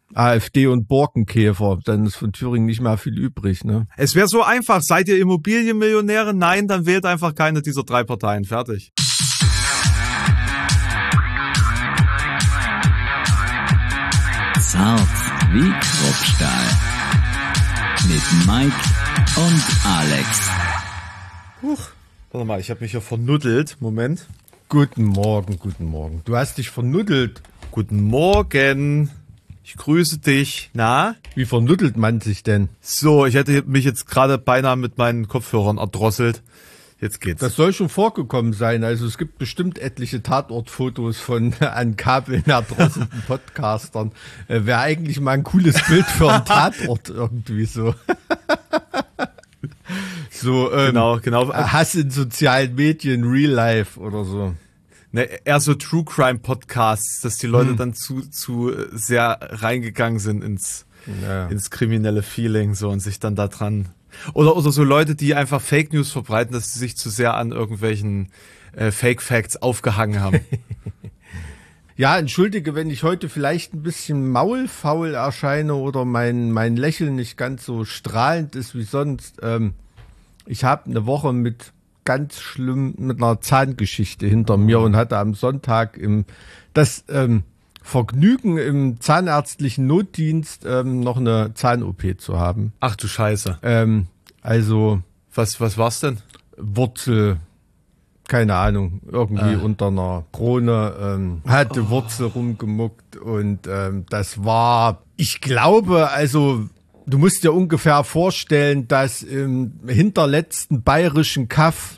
AfD und Borkenkäfer, dann ist von Thüringen nicht mehr viel übrig, ne? Es wäre so einfach. Seid ihr Immobilienmillionäre? Nein, dann wählt einfach keine dieser 3 Parteien. Fertig. Zart wie Kruppstahl. Mit Mike und Alex. Warte mal, ich habe mich hier vernuddelt. Moment. Guten Morgen, guten Morgen. Du hast dich vernuddelt. Guten Morgen. Ich grüße dich. Na? Wie vernuddelt man sich denn? So, ich hätte mich jetzt gerade beinahe mit meinen Kopfhörern erdrosselt. Jetzt geht's. Das soll schon vorgekommen sein. Also es gibt bestimmt etliche Tatortfotos von an Kabeln erdrosselten Podcastern. Wäre eigentlich mal ein cooles Bild für einen Tatort irgendwie so. So, genau. Hass in sozialen Medien, Real Life oder so. Ne, eher so True Crime Podcasts, dass die Leute dann zu sehr reingegangen sind ins kriminelle Feeling so und sich dann da dran. Oder so Leute, die einfach Fake News verbreiten, dass sie sich zu sehr an irgendwelchen Fake Facts aufgehangen haben. Ja, entschuldige, wenn ich heute vielleicht ein bisschen maulfaul erscheine oder mein Lächeln nicht ganz so strahlend ist wie sonst. Ich habe eine Woche mit einer Zahngeschichte hinter mir und hatte am Sonntag das Vergnügen im zahnärztlichen Notdienst noch eine Zahn-OP zu haben. Ach du Scheiße. Also Was war's denn? Wurzel, keine Ahnung, irgendwie unter einer Krone, hatte Wurzel rumgemuckt und das war, ich glaube, also du musst dir ungefähr vorstellen, dass im hinterletzten bayerischen Kaff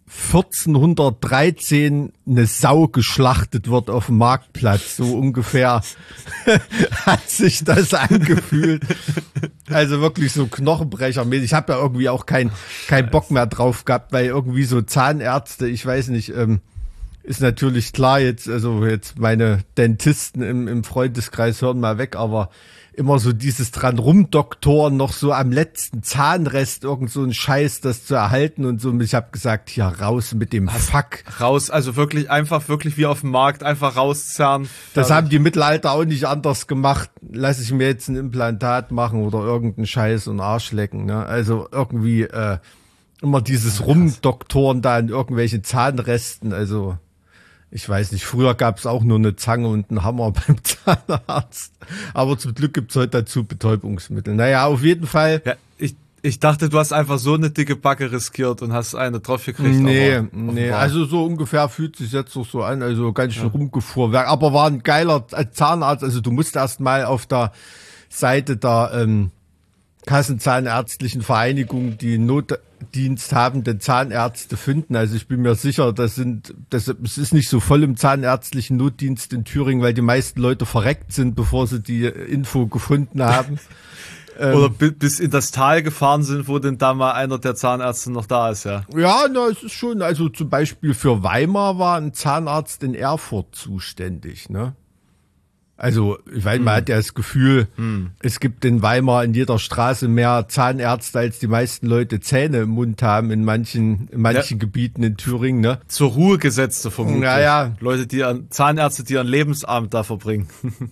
1413 eine Sau geschlachtet wird auf dem Marktplatz. So ungefähr hat sich das angefühlt. Also wirklich so Knochenbrechermäßig. Ich habe da irgendwie auch keinen Bock mehr drauf gehabt, weil irgendwie so Zahnärzte, ich weiß nicht, ist natürlich klar jetzt meine Dentisten im Freundeskreis hören mal weg, aber immer so dieses dran rumdoktoren, noch so am letzten Zahnrest irgend so ein Scheiß, das zu erhalten und so. Und ich habe gesagt, ja, raus mit dem Fuck. Raus, also wirklich wie auf dem Markt, einfach rauszerren. Das haben die Mittelalter auch nicht anders gemacht. Lass ich mir jetzt ein Implantat machen oder irgendeinen Scheiß und Arsch lecken, ne? Also irgendwie immer dieses Rumdoktoren da in irgendwelchen Zahnresten, also ich weiß nicht, früher gab es auch nur eine Zange und einen Hammer beim Zahnarzt. Aber zum Glück gibt's heute dazu Betäubungsmittel. Naja, auf jeden Fall. Ja, ich dachte, du hast einfach so eine dicke Backe riskiert und hast eine drauf gekriegt. Nee, also so ungefähr fühlt sich jetzt doch so an, also ganz schön rumgefuhrwerk. Aber war ein geiler Zahnarzt, also du musst erst mal auf der Seite der Kassenzahnärztlichen Vereinigung die notdiensthabenden Zahnärzte finden. Also ich bin mir sicher, es ist nicht so voll im zahnärztlichen Notdienst in Thüringen, weil die meisten Leute verreckt sind, bevor sie die Info gefunden haben. Oder bis in das Tal gefahren sind, wo denn da mal einer der Zahnärzte noch da ist, ja. Ja, es ist schon, also zum Beispiel für Weimar war ein Zahnarzt in Erfurt zuständig, ne? Also, ich weiß, man hat ja das Gefühl, es gibt in Weimar in jeder Straße mehr Zahnärzte, als die meisten Leute Zähne im Mund haben in manchen Gebieten in Thüringen, ne? Zur Ruhe gesetzte vermutlich. Ja. Zahnärzte, die ihren Lebensabend da verbringen.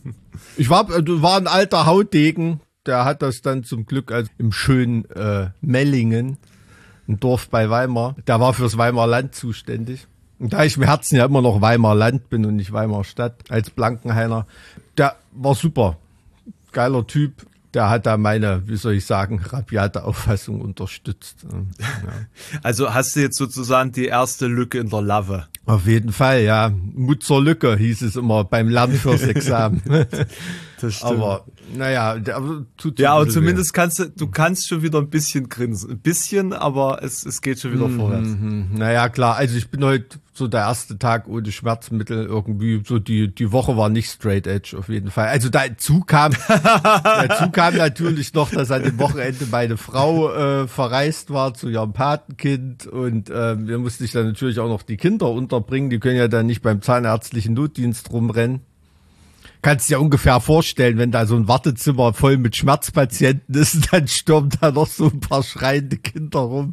War ein alter Hautdegen, der hat das dann zum Glück im schönen Mellingen, ein Dorf bei Weimar, der war fürs Weimarer Land zuständig. Und da ich im Herzen ja immer noch Weimarer Land bin und nicht Weimarer Stadt als Blankenhainer, der war super. Geiler Typ. Der hat da meine, wie soll ich sagen, rabiate Auffassung unterstützt. Ja. Also hast du jetzt sozusagen die erste Lücke in der Lave? Auf jeden Fall, ja. Mut zur Lücke hieß es immer beim Lernen fürs Examen. Das stimmt. Aber naja, tut ja, aber zumindest kannst schon wieder ein bisschen grinsen. Ein bisschen, aber es geht schon wieder vorwärts. Naja, klar. Also ich bin heute so der erste Tag ohne Schmerzmittel irgendwie. So die Woche war nicht straight edge auf jeden Fall. Also dazu kam natürlich noch, dass an dem Wochenende meine Frau verreist war zu ihrem Patenkind und wir mussten sich dann natürlich auch noch die Kinder unterbringen. Die können ja dann nicht beim zahnärztlichen Notdienst rumrennen. Kannst dir ungefähr vorstellen, wenn da so ein Wartezimmer voll mit Schmerzpatienten ist, dann stürmen da noch so ein paar schreiende Kinder rum.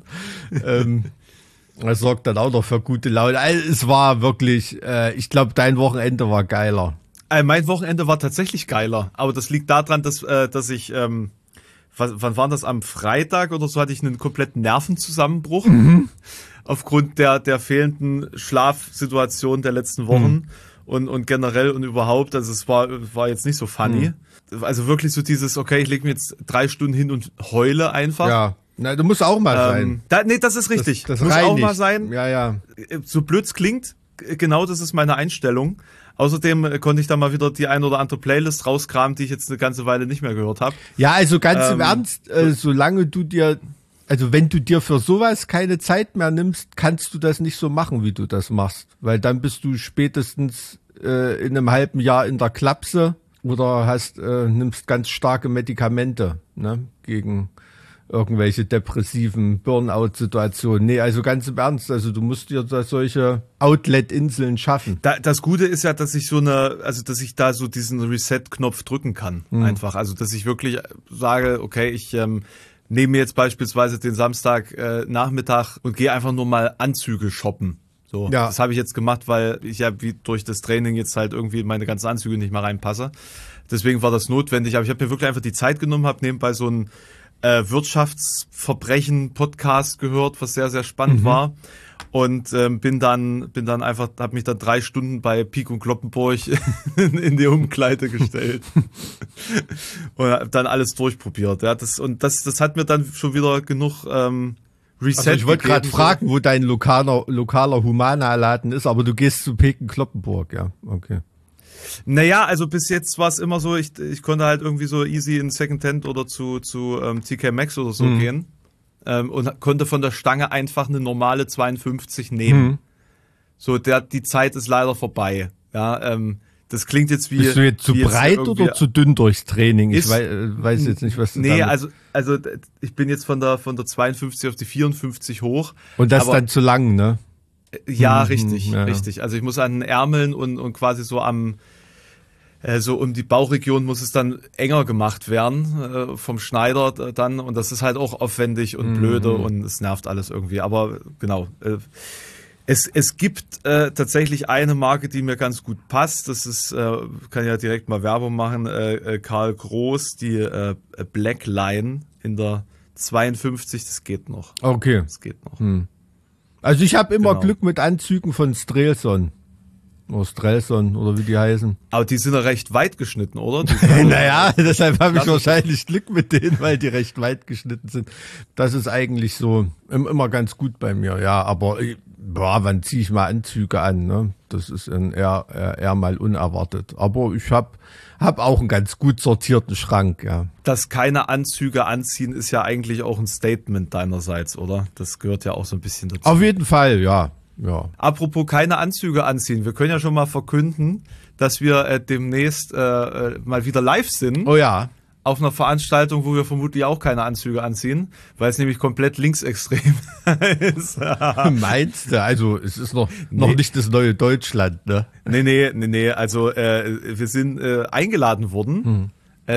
Das sorgt dann auch noch für gute Laune. Also es war wirklich, ich glaube, dein Wochenende war geiler. Mein Wochenende war tatsächlich geiler, aber das liegt daran, dass ich, wann war das, am Freitag oder so, hatte ich einen kompletten Nervenzusammenbruch aufgrund der fehlenden Schlafsituation der letzten Wochen und generell und überhaupt, also es war jetzt nicht so funny. Also wirklich so dieses, okay, ich lege mir jetzt 3 Stunden hin und heule einfach. Ja, na, du musst auch mal sein. Das ist richtig. Das muss reinigt. auch mal sein. Ja. So blöd es klingt, genau das ist meine Einstellung. Außerdem konnte ich da mal wieder die ein oder andere Playlist rauskramen, die ich jetzt eine ganze Weile nicht mehr gehört habe. Ja, also ganz im Ernst, solange du dir, also wenn du dir für sowas keine Zeit mehr nimmst, kannst du das nicht so machen, wie du das machst. Weil dann bist du spätestens in einem halben Jahr in der Klapse oder nimmst ganz starke Medikamente, ne, gegen irgendwelche depressiven Burnout-Situationen. Nee, also ganz im Ernst, also du musst dir da solche Outlet-Inseln schaffen. Das Gute ist ja, dass ich dass ich da so diesen Reset-Knopf drücken kann, einfach. Also, dass ich wirklich sage, okay, ich nehme mir jetzt beispielsweise den Samstag Nachmittag und gehe einfach nur mal Anzüge shoppen. So, ja. Das habe ich jetzt gemacht, weil ich ja wie durch das Training jetzt halt irgendwie in meine ganzen Anzüge nicht mehr reinpasse. Deswegen war das notwendig. Aber ich habe mir wirklich einfach die Zeit genommen, habe nebenbei so ein Wirtschaftsverbrechen-Podcast gehört, was sehr, sehr spannend war. Und bin dann einfach, habe mich dann 3 Stunden bei Pieck und Kloppenburg in die Umkleide gestellt. Und hab dann alles durchprobiert. Ja, das hat mir dann schon wieder genug Reset. Also ich wollte gerade fragen, wo dein lokaler Humana-Laden ist, aber du gehst zu Pieck und Kloppenburg, ja, okay. Naja, also bis jetzt war es immer so, ich konnte halt irgendwie so easy in Secondhand oder zu TK Maxx oder so gehen und konnte von der Stange einfach eine normale 52 nehmen. So, die Zeit ist leider vorbei. Ja, das klingt jetzt wie... Bist du jetzt zu breit oder zu dünn durchs Training? Ich weiß jetzt nicht, was du damit... also ich bin jetzt von der 52 auf die 54 hoch. Und das dann zu lang, ne? Ja, richtig. Also ich muss an den Ärmeln und quasi so so um die Bauchregion muss es dann enger gemacht werden vom Schneider dann und das ist halt auch aufwendig und blöde und es nervt alles irgendwie. Aber genau, es gibt tatsächlich eine Marke, die mir ganz gut passt. Das ist, kann ja direkt mal Werbung machen, Karl Groß, die Black Line in der 52, das geht noch. Okay. Das geht noch. Also ich habe immer Glück mit Anzügen von Strelson. Oder Strelson, oder wie die heißen. Aber die sind ja recht weit geschnitten, oder? Naja, deshalb habe ich wahrscheinlich Glück mit denen, weil die recht weit geschnitten sind. Das ist eigentlich so immer ganz gut bei mir, ja. Aber wann ziehe ich mal Anzüge an, ne? Das ist eher mal unerwartet. Aber ich hab auch einen ganz gut sortierten Schrank, ja. Dass keine Anzüge anziehen, ist ja eigentlich auch ein Statement deinerseits, oder? Das gehört ja auch so ein bisschen dazu. Auf jeden Fall, ja. Apropos keine Anzüge anziehen, wir können ja schon mal verkünden, dass wir demnächst mal wieder live sind. Oh ja. Auf einer Veranstaltung, wo wir vermutlich auch keine Anzüge anziehen, weil es nämlich komplett linksextrem ist. Meinst du? Also es ist noch nicht das neue Deutschland, ne? Nee. Also wir sind eingeladen worden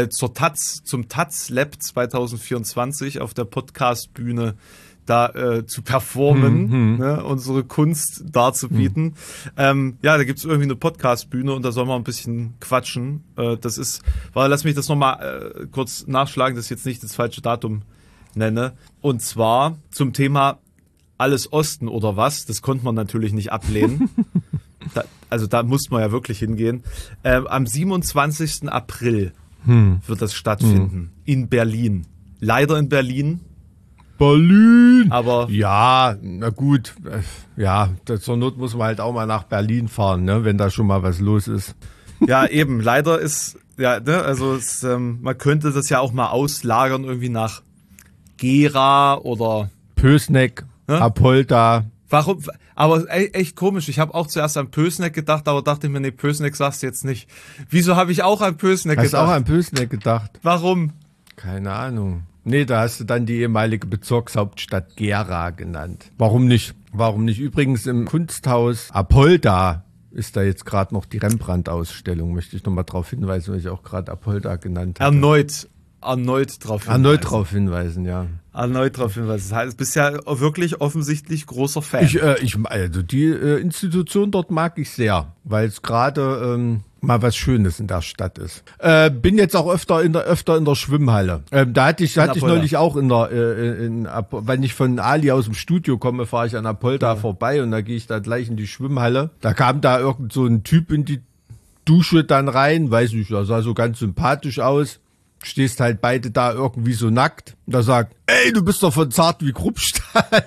zum Taz Lab 2024 auf der Podcast-Bühne da zu performen, ne, unsere Kunst darzubieten. Da gibt's irgendwie eine Podcast-Bühne und da soll man ein bisschen quatschen. Lass mich das nochmal kurz nachschlagen, dass ich jetzt nicht das falsche Datum nenne. Und zwar zum Thema Alles Osten oder was. Das konnte man natürlich nicht ablehnen. Da musste man ja wirklich hingehen. Am 27. April wird das stattfinden in Berlin. Leider in Berlin. Aber ja, na gut, ja, zur Not muss man halt auch mal nach Berlin fahren, ne, wenn da schon mal was los ist. Ja, eben, leider ist, ja, ne, also man könnte das ja auch mal auslagern irgendwie nach Gera oder Pößneck, ne? Apolda. Warum? Aber echt komisch, ich habe auch zuerst an Pößneck gedacht, aber dachte mir, nee, Pößneck sagst du jetzt nicht. Wieso habe ich auch an Pößneck gedacht? Hast du auch an Pößneck gedacht? Warum? Keine Ahnung. Nee, da hast du dann die ehemalige Bezirkshauptstadt Gera genannt. Warum nicht? Übrigens im Kunsthaus Apolda ist da jetzt gerade noch die Rembrandt-Ausstellung. Möchte ich nochmal drauf hinweisen, weil ich auch gerade Apolda genannt habe. Erneut drauf hinweisen, ja. Erneut drauf hinweisen. Das heißt, du bist ja wirklich offensichtlich großer Fan. Also die Institution dort mag ich sehr, weil es gerade mal was Schönes in der Stadt ist. Bin jetzt auch öfter in der Schwimmhalle. Da hatte ich neulich auch wenn ich von Ali aus dem Studio komme, fahre ich an Apolda vorbei und da gehe ich da gleich in die Schwimmhalle. Da kam da irgend so ein Typ in die Dusche dann rein, weiß nicht, der sah so ganz sympathisch aus. Stehst halt beide da irgendwie so nackt. Und da sagt, ey, du bist doch von Zart wie Kruppstahl.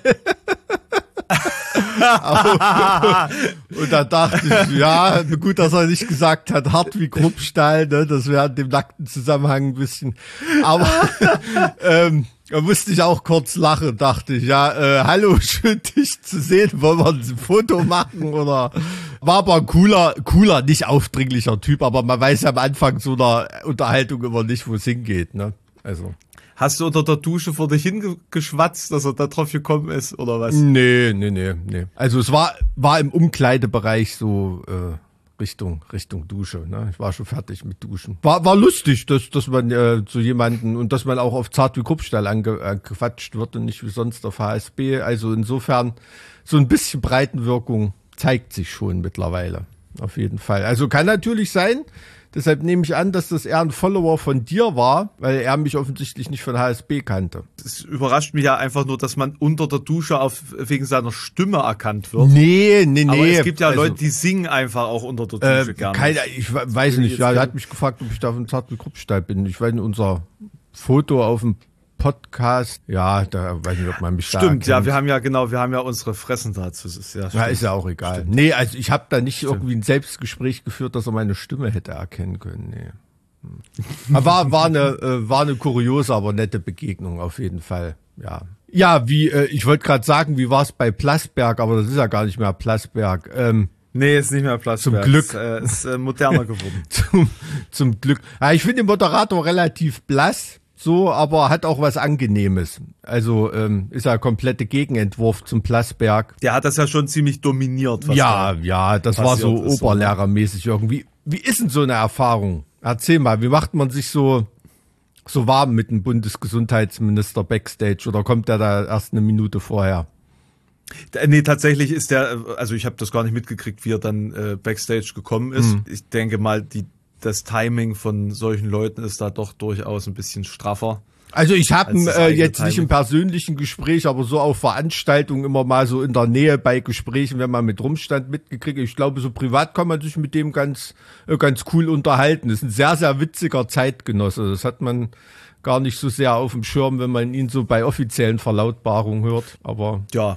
Und da dachte ich, ja, gut, dass er nicht gesagt hat, hart wie Kruppstahl, ne? Das wäre in dem nackten Zusammenhang ein bisschen. Aber da musste ich auch kurz lachen, dachte ich, ja, hallo, schön dich zu sehen, wollen wir ein Foto machen oder? War aber ein cooler, nicht aufdringlicher Typ, aber man weiß ja am Anfang so einer Unterhaltung immer nicht, wo es hingeht, ne? Also. Hast du unter der Dusche vor dich hingeschwatzt, dass er da drauf gekommen ist, oder was? Nee. Also es war im Umkleidebereich so Richtung Dusche, ne? Ich war schon fertig mit Duschen. War lustig, dass man so jemanden und dass man auch auf Zart wie Kruppstahl angequatscht wird und nicht wie sonst auf HSB. Also insofern so ein bisschen Breitenwirkung zeigt sich schon mittlerweile. Auf jeden Fall. Also kann natürlich sein. Deshalb nehme ich an, dass das eher ein Follower von dir war, weil er mich offensichtlich nicht von HSB kannte. Es überrascht mich ja einfach nur, dass man unter der Dusche wegen seiner Stimme erkannt wird. Nee. Aber es gibt ja Leute, die singen einfach auch unter der Dusche gerne. Ich weiß nicht. Ja, er hat mich gefragt, ob ich da von Zart wie Kruppstahl bin. Ich weiß nicht, unser Foto auf dem Podcast, ja, da weiß ich nicht, ob man mich da Stimmt, erkennt. ja, wir haben ja unsere Fressen dazu. Ja, ist ja auch egal. Stimmt. Nee, also ich habe da nicht irgendwie ein Selbstgespräch geführt, dass er meine Stimme hätte erkennen können. Nee. war eine kuriose, aber nette Begegnung auf jeden Fall. Ja. Ja, ich wollte gerade sagen, wie war es bei Plasberg, aber das ist ja gar nicht mehr Plasberg. Nee, ist nicht mehr Plasberg. Zum Glück. Ist moderner geworden. zum Glück. Ja, ich finde den Moderator relativ blass. So, aber hat auch was Angenehmes. Also ist ja komplette Gegenentwurf zum Plasberg. Der hat das ja schon ziemlich dominiert. Ja, das war so oberlehrermäßig irgendwie. Wie ist denn so eine Erfahrung? Erzähl mal, wie macht man sich so warm mit dem Bundesgesundheitsminister Backstage oder kommt der da erst eine Minute vorher? Nee, tatsächlich ist also ich habe das gar nicht mitgekriegt, wie er dann Backstage gekommen ist. Ich denke mal, das Timing von solchen Leuten ist da doch durchaus ein bisschen straffer. Also ich habe jetzt nicht im persönlichen Gespräch, aber so auf Veranstaltungen immer mal so in der Nähe bei Gesprächen, wenn man mit rumstand, mitgekriegt. Ich glaube, so privat kann man sich mit dem ganz cool unterhalten. Das ist ein sehr, sehr witziger Zeitgenosse. Das hat man gar nicht so sehr auf dem Schirm, wenn man ihn so bei offiziellen Verlautbarungen hört. Aber ja,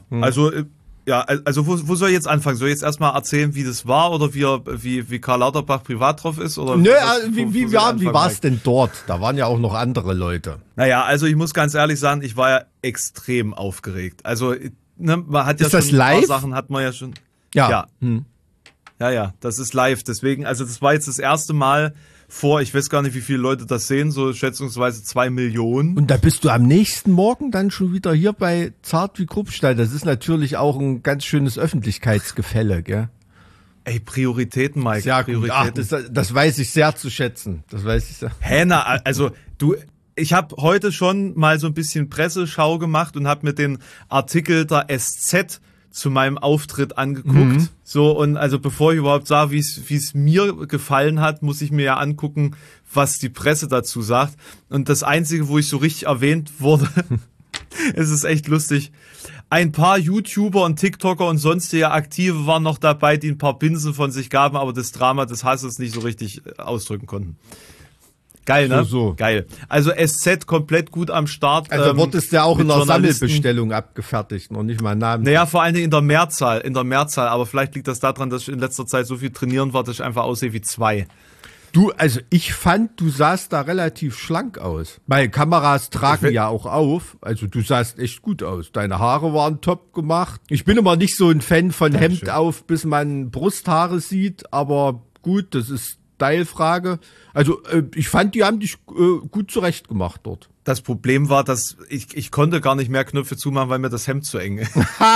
also wo soll ich jetzt anfangen? Soll ich jetzt erstmal erzählen, wie das war oder wie Karl Lauterbach privat drauf ist? Oder nö, wie war es denn dort? Da waren ja auch noch andere Leute. Naja, also ich muss ganz ehrlich sagen, ich war ja extrem aufgeregt. Also man hat ja ist schon das live? Ein paar Sachen hat man ja schon. Ja. Ja, das ist live. Deswegen, also das war jetzt das erste Mal ich weiß gar nicht, wie viele Leute das sehen, so schätzungsweise 2 Millionen. Und da bist du am nächsten Morgen dann schon wieder hier bei Zart wie Kruppstahl. Das ist natürlich auch ein ganz schönes Öffentlichkeitsgefälle, gell? Ey, Prioritäten, Mike. Sehr gut. Ach, das weiß ich sehr zu schätzen. Das weiß ich sehr. Also ich habe heute schon mal so ein bisschen Presseschau gemacht und habe mir den Artikel der SZ zu meinem Auftritt angeguckt. So, und also bevor ich überhaupt sah, wie es mir gefallen hat, muss ich mir ja angucken, was die Presse dazu sagt. Und das Einzige, wo ich so richtig erwähnt wurde, es ist echt lustig. Ein paar YouTuber und TikToker und sonstige Aktive waren noch dabei, die ein paar Binsen von sich gaben, aber das Drama des Hasses nicht so richtig ausdrücken konnten. Geil, ne? So. Geil. Also SZ komplett gut am Start. Also wird es ja auch in einer Sammelbestellung abgefertigt, noch nicht mal Namen. Naja, vor allen Dingen in der Mehrzahl, aber vielleicht liegt das daran, dass ich in letzter Zeit so viel trainieren war, dass ich einfach aussehe wie 2. Also ich fand, du sahst da relativ schlank aus. Weil Kameras tragen ja auch auf. Also du sahst echt gut aus. Deine Haare waren top gemacht. Ich bin immer nicht so ein Fan von Hemd auf, bis man Brusthaare sieht, aber gut, das ist Style-Frage. Also ich fand, die haben dich gut zurecht gemacht dort. Das Problem war, dass ich konnte gar nicht mehr Knöpfe zumachen, weil mir das Hemd zu eng ist.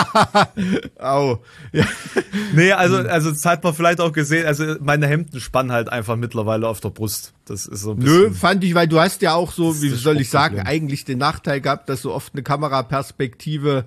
Au. Ja. Nee, also das hat man vielleicht auch gesehen. Also meine Hemden spannen halt einfach mittlerweile auf der Brust. Das ist so ein bisschen. Nö, fand ich, weil du hast ja auch so, wie soll ich sagen, eigentlich den Nachteil gehabt, dass so oft eine Kameraperspektive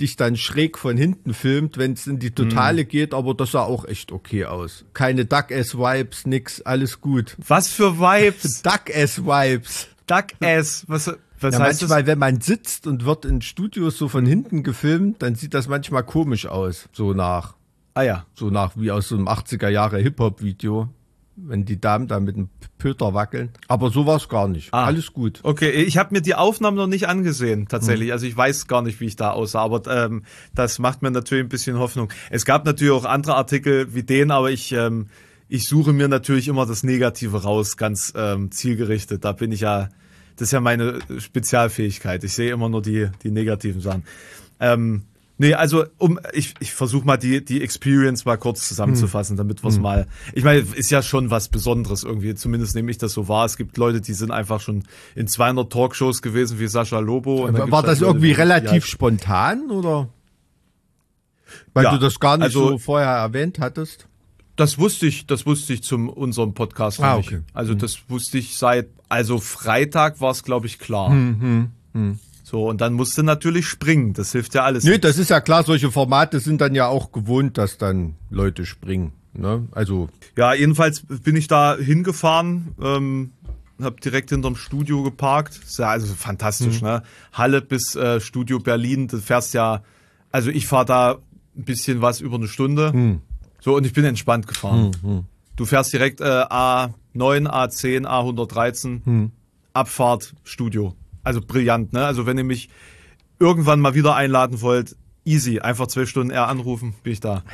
dich dann schräg von hinten filmt, wenn es in die Totale geht, aber das sah auch echt okay aus. Keine Duck-Ass-Vibes, nix, alles gut. Was für Vibes? Duck-Ass-Vibes. Duck-Ass, was heißt manchmal, das? wenn man sitzt und wird in Studios so von hinten gefilmt, dann sieht das manchmal komisch aus, so nach wie aus so einem 80er-Jahre-Hip-Hop-Video. Wenn die Damen da mit dem Pöter wackeln. Aber so war es gar nicht. Alles gut. Okay, ich habe mir die Aufnahmen noch nicht angesehen, tatsächlich. Also ich weiß gar nicht, wie ich da aussah, aber das macht mir natürlich ein bisschen Hoffnung. Es gab natürlich auch andere Artikel wie den, aber ich suche mir natürlich immer das Negative raus, ganz zielgerichtet. Das ist ja meine Spezialfähigkeit. Ich sehe immer nur die negativen Sachen. Nee, also ich versuche mal die Experience mal kurz zusammenzufassen, damit wir es mal, ich meine, ist ja schon was Besonderes irgendwie, zumindest nehme ich das so wahr. Es gibt Leute, die sind einfach schon in 200 Talkshows gewesen, wie Sascha Lobo. Und war das irgendwie relativ spontan, oder? Weil du das gar nicht so vorher erwähnt hattest? Das wusste ich zum unserem Podcast nicht. Okay. Also das wusste ich also Freitag war es, glaube ich, klar. So, und dann musst du natürlich springen. Das hilft ja alles. Nee, das ist ja klar. Solche Formate sind dann ja auch gewohnt, dass dann Leute springen. Ne? Also. Ja, jedenfalls bin ich da hingefahren, hab direkt hinterm Studio geparkt. Ist ja also fantastisch, ne? Halle bis Studio Berlin. Du fährst ja, also ich fahre da ein bisschen was über eine Stunde. So, und ich bin entspannt gefahren. Du fährst direkt A9, A10, A113, Abfahrt, Studio. Also brillant, ne? Also wenn ihr mich irgendwann mal wieder einladen wollt, easy. Einfach 12 Stunden eher anrufen, bin ich da.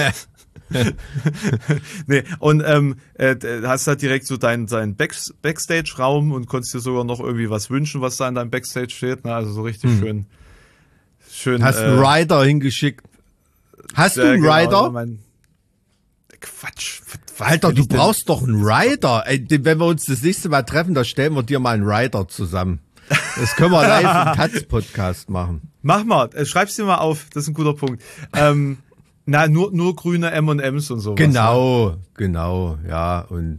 Nee, und hast halt direkt so deinen Backstage-Raum und konntest dir sogar noch irgendwie was wünschen, was da in deinem Backstage steht. Ne? Also so richtig schön. Hast einen Rider hingeschickt. Hast du einen Rider? Quatsch. Alter, du brauchst doch einen Rider. Ey, wenn wir uns das nächste Mal treffen, da stellen wir dir mal einen Rider zusammen. Das können wir live im Taz-Podcast machen. Mach mal, schreib's dir mal auf, das ist ein guter Punkt. Nur grüne M&M's und sowas. Genau, ja. Und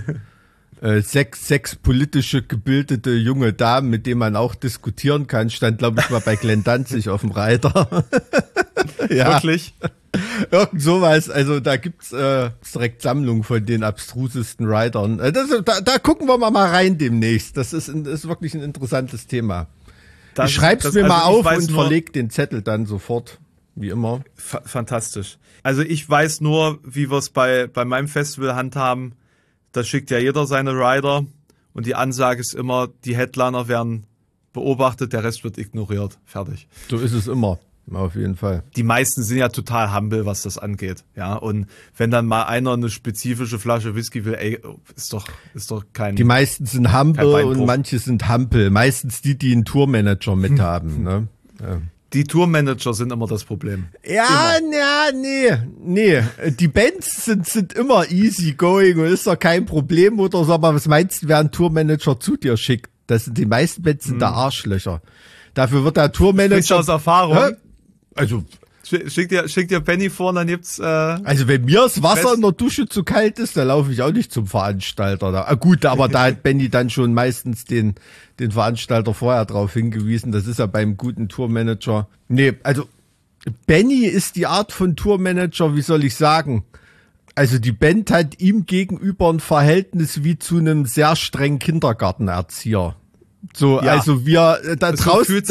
sechs politische gebildete junge Damen, mit denen man auch diskutieren kann, stand, glaube ich, mal bei Glenn Danzig auf dem Reiter. Ja. Wirklich? Irgend sowas, also da gibt's direkt Sammlungen von den abstrusesten Riders. Da gucken wir mal rein demnächst. Das ist wirklich ein interessantes Thema. Ich schreib's mir mal auf und verleg den Zettel dann sofort, wie immer. Fantastisch. Also ich weiß nur, wie wir es bei meinem Festival handhaben. Da schickt ja jeder seine Rider und die Ansage ist immer, die Headliner werden beobachtet, der Rest wird ignoriert. Fertig. So ist es immer. Auf jeden Fall. Die meisten sind ja total humble, was das angeht. Ja, und wenn dann mal einer eine spezifische Flasche Whisky will, ey, ist doch kein. Die meisten sind humble und manche sind Hampel. Meistens die einen Tourmanager mithaben, ne? Ja. Die Tourmanager sind immer das Problem. Ja, nee. Die Bands sind immer easy going und ist doch kein Problem oder so. Aber was meinst du, wer einen Tourmanager zu dir schickt? Die meisten Bands sind da Arschlöcher. Dafür wird der Tourmanager. Aus Erfahrung. Hä? Also. Schick dir Benny vor und dann gibt's. Also wenn mir das Wasser in der Dusche zu kalt ist, dann laufe ich auch nicht zum Veranstalter. Gut, aber da hat Benny dann schon meistens den Veranstalter vorher drauf hingewiesen. Das ist ja beim guten Tourmanager. Nee, also Benny ist die Art von Tourmanager, wie soll ich sagen? Also die Band hat ihm gegenüber ein Verhältnis wie zu einem sehr strengen Kindergartenerzieher. So, ja. Also wir, da traust du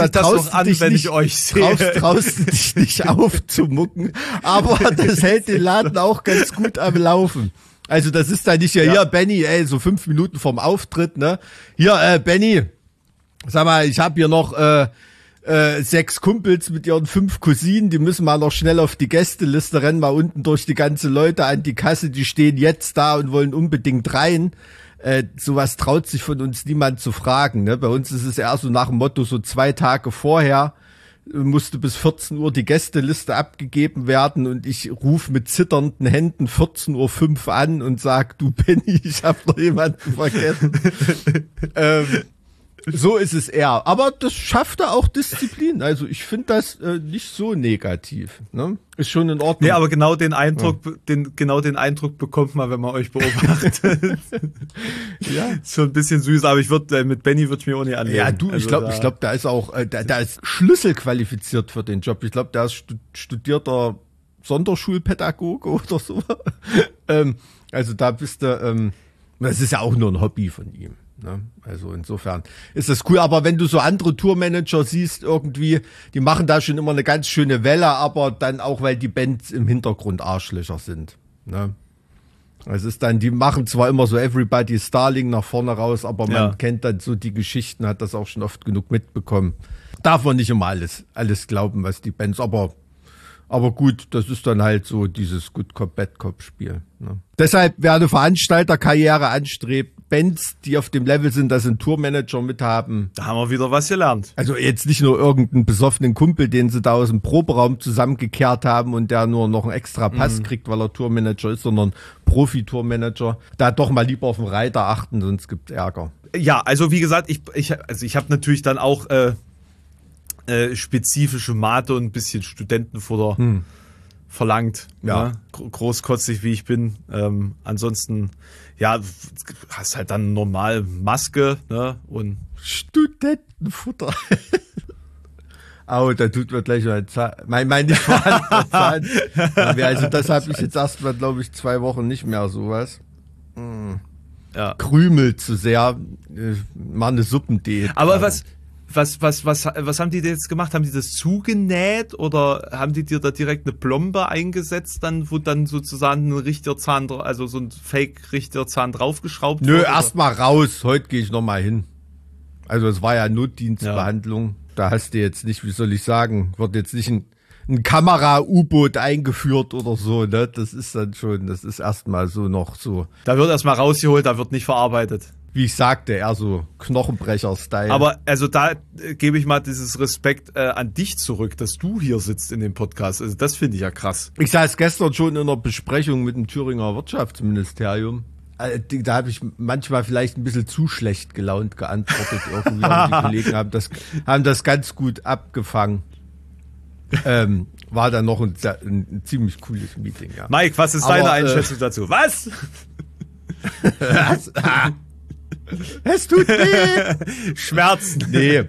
dich nicht aufzumucken, aber das hält den Laden auch ganz gut am Laufen. Also das ist da nicht hier, Benny, so 5 Minuten vorm Auftritt, ne? Hier, Benny, sag mal, ich habe hier noch 6 Kumpels mit ihren 5 Cousinen, die müssen mal noch schnell auf die Gästeliste rennen, mal unten durch die ganze Leute an die Kasse, die stehen jetzt da und wollen unbedingt rein. Sowas traut sich von uns niemand zu fragen. Ne? Bei uns ist es eher so nach dem Motto, so 2 Tage vorher musste bis 14 Uhr die Gästeliste abgegeben werden und ich rufe mit zitternden Händen 14:05 Uhr an und sag, du Benny, ich habe noch jemanden vergessen. So ist es eher. Aber das schafft er auch Disziplin. Also ich finde das nicht so negativ. Ne? Ist schon in Ordnung. Nee, aber genau den Eindruck bekommt man, wenn man euch beobachtet. Ja. So ein bisschen süß, aber mit Benny würde ich mir auch nicht anlegen. Ja, du, also ich glaube, da ist auch, da ist schlüsselqualifiziert für den Job. Ich glaube, der ist studierter Sonderschulpädagoge oder so. Also da bist du, das ist ja auch nur ein Hobby von ihm. Ne? Also insofern ist das cool. Aber wenn du so andere Tourmanager siehst irgendwie, die machen da schon immer eine ganz schöne Welle, aber dann auch, weil die Bands im Hintergrund Arschlöcher sind. Ne? Es ist dann, die machen zwar immer so Everybody's Darling nach vorne raus, aber man kennt dann so die Geschichten, hat das auch schon oft genug mitbekommen. Darf man nicht immer alles glauben, was die Bands, aber gut, das ist dann halt so dieses Good Cop, Bad Cop Spiel. Ne? Deshalb, wer eine Veranstalterkarriere anstrebt, Bands, die auf dem Level sind, dass sie einen Tourmanager mithaben. Da haben wir wieder was gelernt. Also jetzt nicht nur irgendeinen besoffenen Kumpel, den sie da aus dem Proberaum zusammengekehrt haben und der nur noch einen extra Pass kriegt, weil er Tourmanager ist, sondern Profi-Tourmanager. Da doch mal lieber auf den Reiter achten, sonst gibt's Ärger. Ja, also wie gesagt, ich habe natürlich dann auch spezifische Mate und ein bisschen Studentenfutter verlangt. Ja. Ne? Großkotzig wie ich bin. Ansonsten, ja, hast halt dann normal Maske, ne? Und Studentenfutter. Da tut mir gleich ein Zahn. Nicht vorhanden Zahn. Also das habe ich jetzt erstmal, glaube ich, 2 Wochen nicht mehr sowas. Ja. Krümelt zu sehr. Mal eine Suppendiät. Aber was haben die jetzt gemacht? Haben die das zugenäht oder haben die dir da direkt eine Plombe eingesetzt, dann, wo dann sozusagen ein Richterzahn, also so ein Fake-Richterzahn draufgeschraubt Nö, wird? erstmal raus. Heute gehe ich nochmal hin. Also es war ja Notdienstbehandlung. Ja. Da hast du jetzt nicht, wie soll ich sagen, wird jetzt nicht ein Kamera-U-Boot eingeführt oder so, ne? Das ist dann schon, das ist erstmal so noch so. Da wird erstmal rausgeholt, da wird nicht verarbeitet. Wie ich sagte, eher so Knochenbrecher-Style. Aber also da gebe ich mal dieses Respekt an dich zurück, dass du hier sitzt in dem Podcast. Also das finde ich ja krass. Ich saß gestern schon in einer Besprechung mit dem Thüringer Wirtschaftsministerium. Da habe ich manchmal vielleicht ein bisschen zu schlecht gelaunt geantwortet. Irgendwie. Die Kollegen haben das ganz gut abgefangen. War dann noch ein ziemlich cooles Meeting. Ja. Mike, was ist deine Einschätzung dazu? Was? Was? Es tut weh. Schmerzen. Nee.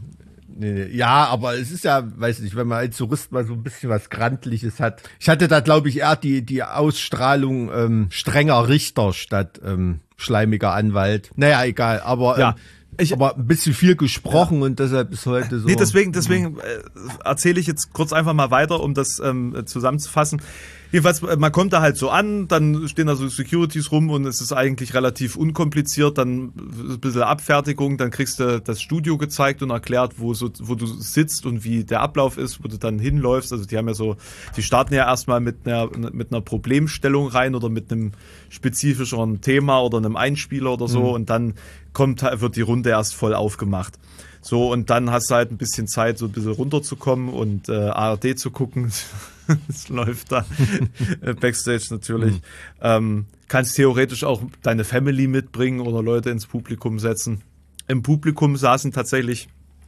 Ja, aber es ist ja, weiß nicht, wenn man als Tourist mal so ein bisschen was Grantliches hat. Ich hatte da, glaube ich, eher die Ausstrahlung strenger Richter statt schleimiger Anwalt. Naja, egal, aber ja. Aber ein bisschen viel gesprochen und deshalb ist heute so. Nee, deswegen erzähle ich jetzt kurz einfach mal weiter, um das zusammenzufassen. Jedenfalls, man kommt da halt so an, dann stehen da so Securities rum und es ist eigentlich relativ unkompliziert, dann ein bisschen Abfertigung, dann kriegst du das Studio gezeigt und erklärt, wo du sitzt und wie der Ablauf ist, wo du dann hinläufst. Also die starten ja erstmal mit einer Problemstellung rein oder mit einem spezifischeren Thema oder einem Einspieler oder so und dann wird die Runde erst voll aufgemacht. So, und dann hast du halt ein bisschen Zeit, so ein bisschen runterzukommen und ARD zu gucken. Es läuft da. Backstage natürlich. Kannst theoretisch auch deine Family mitbringen oder Leute ins Publikum setzen. Im Publikum saßen tatsächlich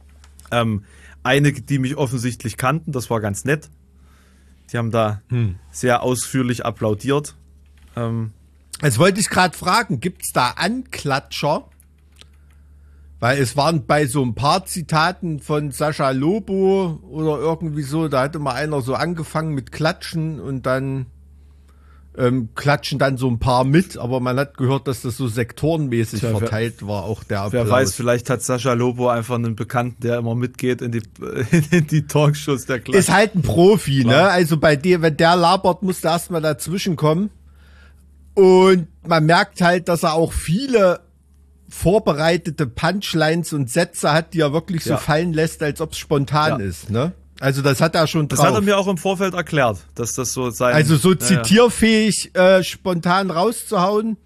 einige, die mich offensichtlich kannten. Das war ganz nett. Die haben da sehr ausführlich applaudiert. Jetzt wollte ich gerade fragen, gibt's da Anklatscher? Weil es waren bei so ein paar Zitaten von Sascha Lobo oder irgendwie so, da hatte mal einer so angefangen mit Klatschen und dann klatschen dann so ein paar mit, aber man hat gehört, dass das so sektorenmäßig verteilt war, auch der Applaus. Wer weiß, vielleicht hat Sascha Lobo einfach einen Bekannten, der immer mitgeht in die Talkshows der Klasse. Ist halt ein Profi, ne? Also bei dir, wenn der labert, musst du erstmal dazwischen kommen. Und man merkt halt, dass er auch viele vorbereitete Punchlines und Sätze hat, die er wirklich so fallen lässt, als ob es spontan ist, ne? Also das hat er schon drauf. Das hat er mir auch im Vorfeld erklärt, dass das so sein... Also so zitierfähig spontan rauszuhauen.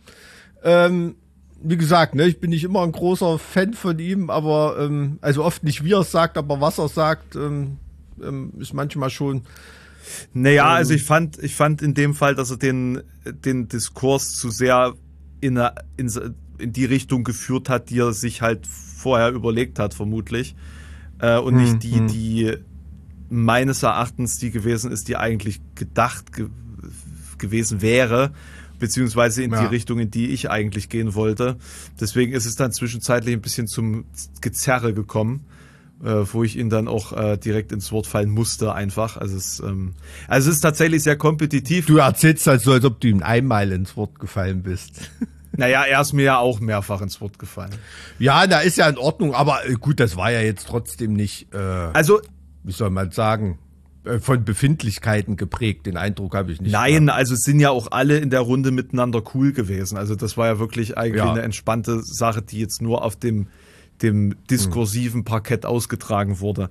Wie gesagt, ne, ich bin nicht immer ein großer Fan von ihm, aber also oft nicht wie er es sagt, aber was er sagt, ist manchmal schon... Naja, also ich fand in dem Fall, dass er den Diskurs zu sehr in die Richtung geführt hat, die er sich halt vorher überlegt hat, vermutlich. Und nicht die meines Erachtens die gewesen ist, die eigentlich gedacht gewesen wäre, beziehungsweise in die Richtung, in die ich eigentlich gehen wollte. Deswegen ist es dann zwischenzeitlich ein bisschen zum Gezerre gekommen, wo ich ihn dann auch direkt ins Wort fallen musste einfach. Also es ist tatsächlich sehr kompetitiv. Du erzählst halt so, als ob du ihm einmal ins Wort gefallen bist. Naja, er ist mir ja auch mehrfach ins Wort gefallen. Ja, da ist ja in Ordnung, aber gut, das war ja jetzt trotzdem nicht, wie soll man sagen, von Befindlichkeiten geprägt. Den Eindruck habe ich nicht. Nein, gehabt. Also es sind ja auch alle in der Runde miteinander cool gewesen. Also das war ja wirklich eigentlich eine entspannte Sache, die jetzt nur auf dem diskursiven Parkett ausgetragen wurde.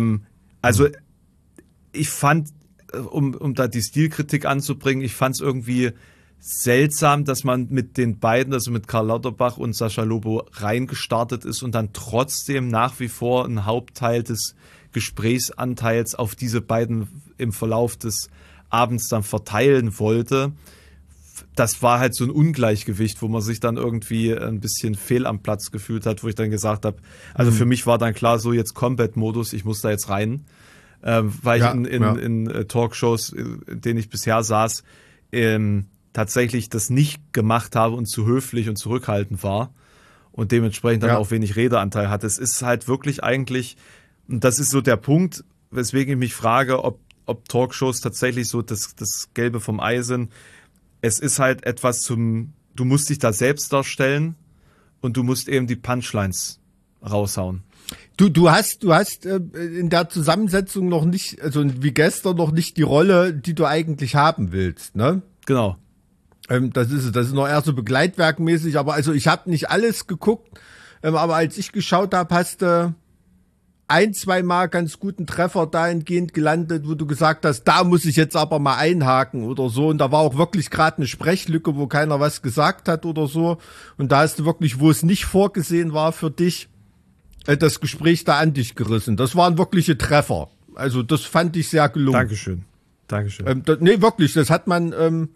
Ich fand, um da die Stilkritik anzubringen, ich fand es irgendwie seltsam, dass man mit den beiden, also mit Karl Lauterbach und Sascha Lobo, reingestartet ist und dann trotzdem nach wie vor einen Hauptteil des Gesprächsanteils auf diese beiden im Verlauf des Abends dann verteilen wollte. Das war halt so ein Ungleichgewicht, wo man sich dann irgendwie ein bisschen fehl am Platz gefühlt hat, wo ich dann gesagt habe, also für mich war dann klar, so jetzt Combat-Modus, ich muss da jetzt rein, weil ich in Talkshows, in denen ich bisher saß, tatsächlich das nicht gemacht habe und zu höflich und zurückhaltend war und dementsprechend dann auch wenig Redeanteil hatte. Es ist halt wirklich eigentlich, und das ist so der Punkt, weswegen ich mich frage, ob Talkshows tatsächlich so das Gelbe vom Ei sind. Es ist halt etwas du musst dich da selbst darstellen und du musst eben die Punchlines raushauen. Du hast in der Zusammensetzung noch nicht, also wie gestern noch nicht die Rolle, die du eigentlich haben willst, ne? Genau. Das ist noch eher so begleitwerkmäßig, aber also ich habe nicht alles geguckt, aber als ich geschaut habe, hast du 1-2 Mal ganz guten Treffer dahingehend gelandet, wo du gesagt hast, da muss ich jetzt aber mal einhaken oder so. Und da war auch wirklich gerade eine Sprechlücke, wo keiner was gesagt hat oder so. Und da hast du wirklich, wo es nicht vorgesehen war für dich, das Gespräch da an dich gerissen. Das waren wirkliche Treffer. Also das fand ich sehr gelungen. Dankeschön. Nee, wirklich, das hat man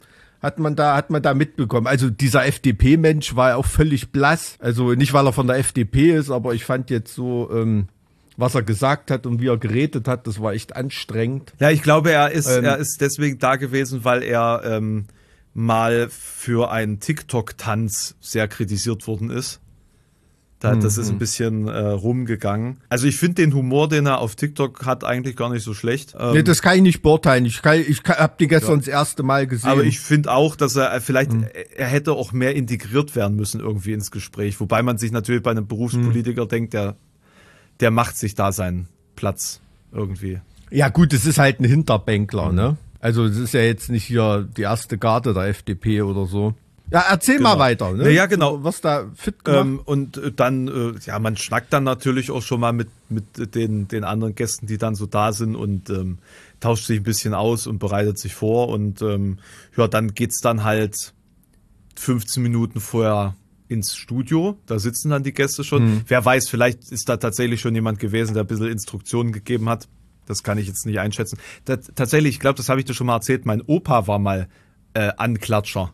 da mitbekommen. Also dieser FDP-Mensch war ja auch völlig blass. Also nicht, weil er von der FDP ist, aber ich fand jetzt so, was er gesagt hat und wie er geredet hat, das war echt anstrengend. Ja, ich glaube, er ist deswegen da gewesen, weil er mal für einen TikTok-Tanz sehr kritisiert worden ist. Das ist ein bisschen rumgegangen. Also ich finde den Humor, den er auf TikTok hat, eigentlich gar nicht so schlecht. Nee, das kann ich nicht beurteilen. Ich habe die gestern das erste Mal gesehen. Aber ich finde auch, dass er er hätte auch mehr integriert werden müssen irgendwie ins Gespräch. Wobei man sich natürlich bei einem Berufspolitiker denkt, der macht sich da seinen Platz irgendwie. Ja gut, es ist halt ein Hinterbänkler, ne? Also es ist ja jetzt nicht hier die erste Garde der FDP oder so. Ja, erzähl mal weiter. Ne? Ja, genau. Was da fit gemacht? Und dann, man schnackt dann natürlich auch schon mal mit den anderen Gästen, die dann so da sind und tauscht sich ein bisschen aus und bereitet sich vor. Und dann geht's dann halt 15 Minuten vorher ins Studio. Da sitzen dann die Gäste schon. Wer weiß, vielleicht ist da tatsächlich schon jemand gewesen, der ein bisschen Instruktionen gegeben hat. Das kann ich jetzt nicht einschätzen. Tatsächlich, ich glaube, das habe ich dir schon mal erzählt, mein Opa war mal Anklatscher.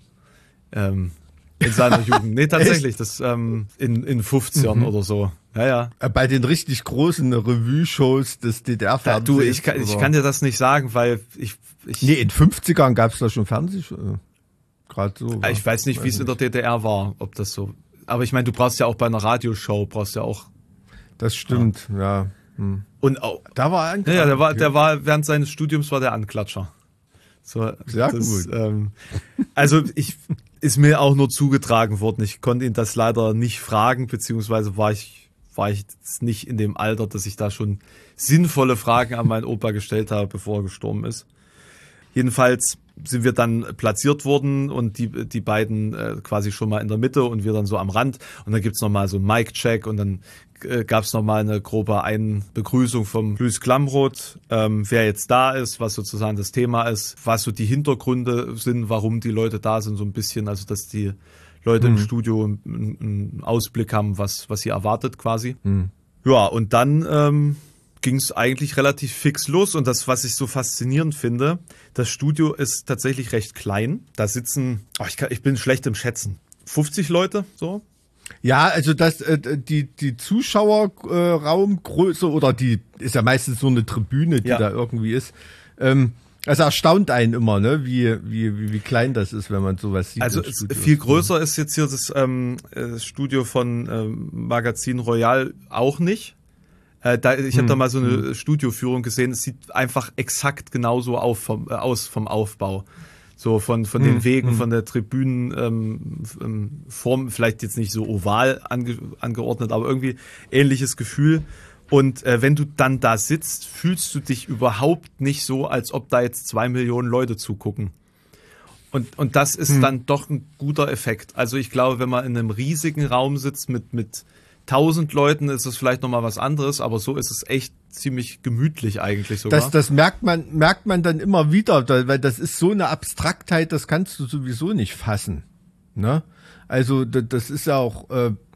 In seiner Jugend. Nee, tatsächlich, das in 50ern oder so. Ja. Bei den richtig großen Revue-Shows des DDR-Fernsehens. Du, ich kann dir das nicht sagen, weil ich Nee, in 50ern gab es da schon Fernsehshows. Gerade so. Ich weiß nicht, wie es in der DDR war, ob das so. Aber ich meine, du brauchst ja auch bei einer Radioshow, auch. Das stimmt, ja. Und auch. Da war ein der war während seines Studiums war der Anklatscher. So, sehr gut. Also ist mir auch nur zugetragen worden. Ich konnte ihn das leider nicht fragen, beziehungsweise war ich jetzt nicht in dem Alter, dass ich da schon sinnvolle Fragen an meinen Opa gestellt habe, bevor er gestorben ist. Jedenfalls sind wir dann platziert worden und die beiden quasi schon mal in der Mitte und wir dann so am Rand. Und dann gibt's noch mal so einen Mic-Check und dann gab's noch mal eine grobe Einbegrüßung vom Luis Klamroth, wer jetzt da ist, was sozusagen das Thema ist, was so die Hintergründe sind, warum die Leute da sind, so ein bisschen, also dass die Leute im Studio einen Ausblick haben, was sie erwartet quasi. Ja, und dann ging es eigentlich relativ fix los und das, was ich so faszinierend finde, das Studio ist tatsächlich recht klein. Da sitzen, ich bin schlecht im Schätzen, 50 Leute so. Ja, also die Zuschauerraumgröße oder die ist ja meistens so eine Tribüne, die da irgendwie ist. Also erstaunt einen immer, ne, wie klein das ist, wenn man sowas sieht. Also viel größer ist jetzt hier das Studio von Magazin Royal auch nicht. Ich habe da mal so eine Studioführung gesehen. Es sieht einfach exakt genauso aus vom Aufbau. So von den Wegen, von der Tribünenform, vielleicht jetzt nicht so oval angeordnet, aber irgendwie ähnliches Gefühl. Und wenn du dann da sitzt, fühlst du dich überhaupt nicht so, als ob da jetzt 2 Millionen Leute zugucken. Und das ist dann doch ein guter Effekt. Also ich glaube, wenn man in einem riesigen Raum sitzt mit 1000 Leuten, ist es vielleicht nochmal was anderes, aber so ist es echt ziemlich gemütlich eigentlich sogar. Das merkt man dann immer wieder, weil das ist so eine Abstraktheit, das kannst du sowieso nicht fassen. Ne? Also das ist auch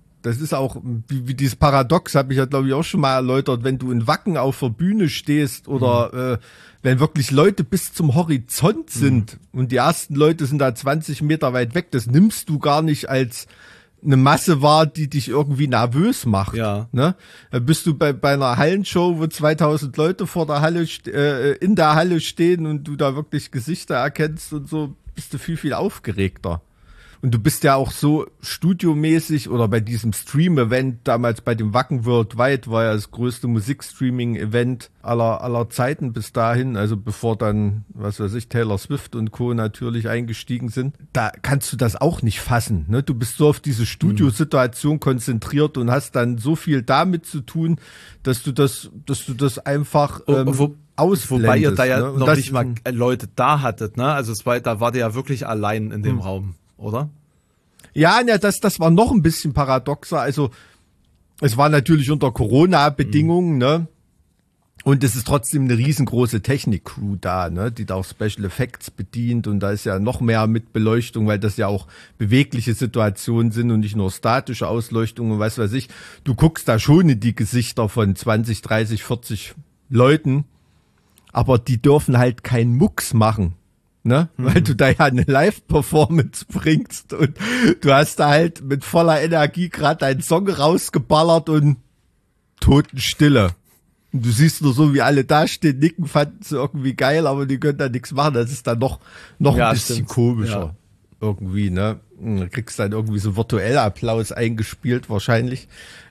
wie dieses Paradox, habe ich ja glaube ich auch schon mal erläutert, wenn du in Wacken auf der Bühne stehst oder wenn wirklich Leute bis zum Horizont sind und die ersten Leute sind da 20 Meter weit weg, das nimmst du gar nicht als eine Masse wahr, die dich irgendwie nervös macht. Ja. Ne? Da bist du bei einer Hallenshow, wo 2000 Leute vor der Halle in der Halle stehen und du da wirklich Gesichter erkennst und so, bist du viel, viel aufgeregter. Und du bist ja auch so studiomäßig oder bei diesem Stream-Event, damals bei dem Wacken Worldwide, war ja das größte Musikstreaming-Event aller Zeiten bis dahin, also bevor dann, was weiß ich, Taylor Swift und Co. natürlich eingestiegen sind. Da kannst du das auch nicht fassen. Ne? Du bist so auf diese Studiosituation konzentriert und hast dann so viel damit zu tun, dass du das einfach ausblendest. Wobei ihr da ja ne? noch nicht mal Leute da hattet, ne? Also da war der ja wirklich allein in dem Raum. Oder? Ja, das war noch ein bisschen paradoxer. Also es war natürlich unter Corona-Bedingungen, ne? Und es ist trotzdem eine riesengroße Technik-Crew da, ne? Die da auch Special Effects bedient und da ist ja noch mehr mit Beleuchtung, weil das ja auch bewegliche Situationen sind und nicht nur statische Ausleuchtung und was weiß ich. Du guckst da schon in die Gesichter von 20, 30, 40 Leuten, aber die dürfen halt keinen Mucks machen. Ne? Weil du da ja eine Live-Performance bringst und du hast da halt mit voller Energie gerade deinen Song rausgeballert und Totenstille. Und du siehst nur so, wie alle da stehen, nicken, fanden sie irgendwie geil, aber die können da nichts machen. Das ist dann noch ein bisschen komischer. Irgendwie, ne? Du kriegst dann irgendwie so virtuell Applaus eingespielt wahrscheinlich.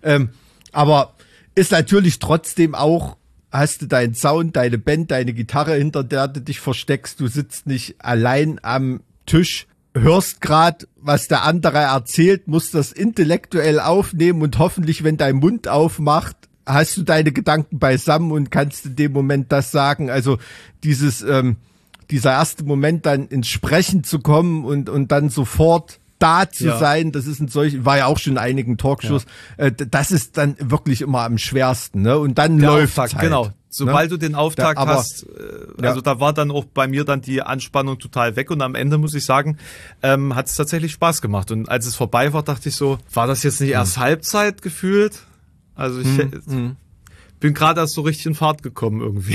Aber ist natürlich trotzdem auch, hast du deinen Sound, deine Band, deine Gitarre, hinter der du dich versteckst. Du sitzt nicht allein am Tisch, hörst grad, was der andere erzählt, musst das intellektuell aufnehmen und hoffentlich, wenn dein Mund aufmacht, hast du deine Gedanken beisammen und kannst in dem Moment das sagen. Also dieser erste Moment, dann ins Sprechen zu kommen und dann sofort da zu sein, das ist war ja auch schon in einigen Talkshows, das ist dann wirklich immer am schwersten, ne? Und dann läuft es halt. Genau. Sobald du den Auftakt hast, also da war dann auch bei mir dann die Anspannung total weg und am Ende muss ich sagen, hat es tatsächlich Spaß gemacht und als es vorbei war, dachte ich so, war das jetzt nicht erst Halbzeit gefühlt? Also ich bin gerade erst so richtig in Fahrt gekommen irgendwie.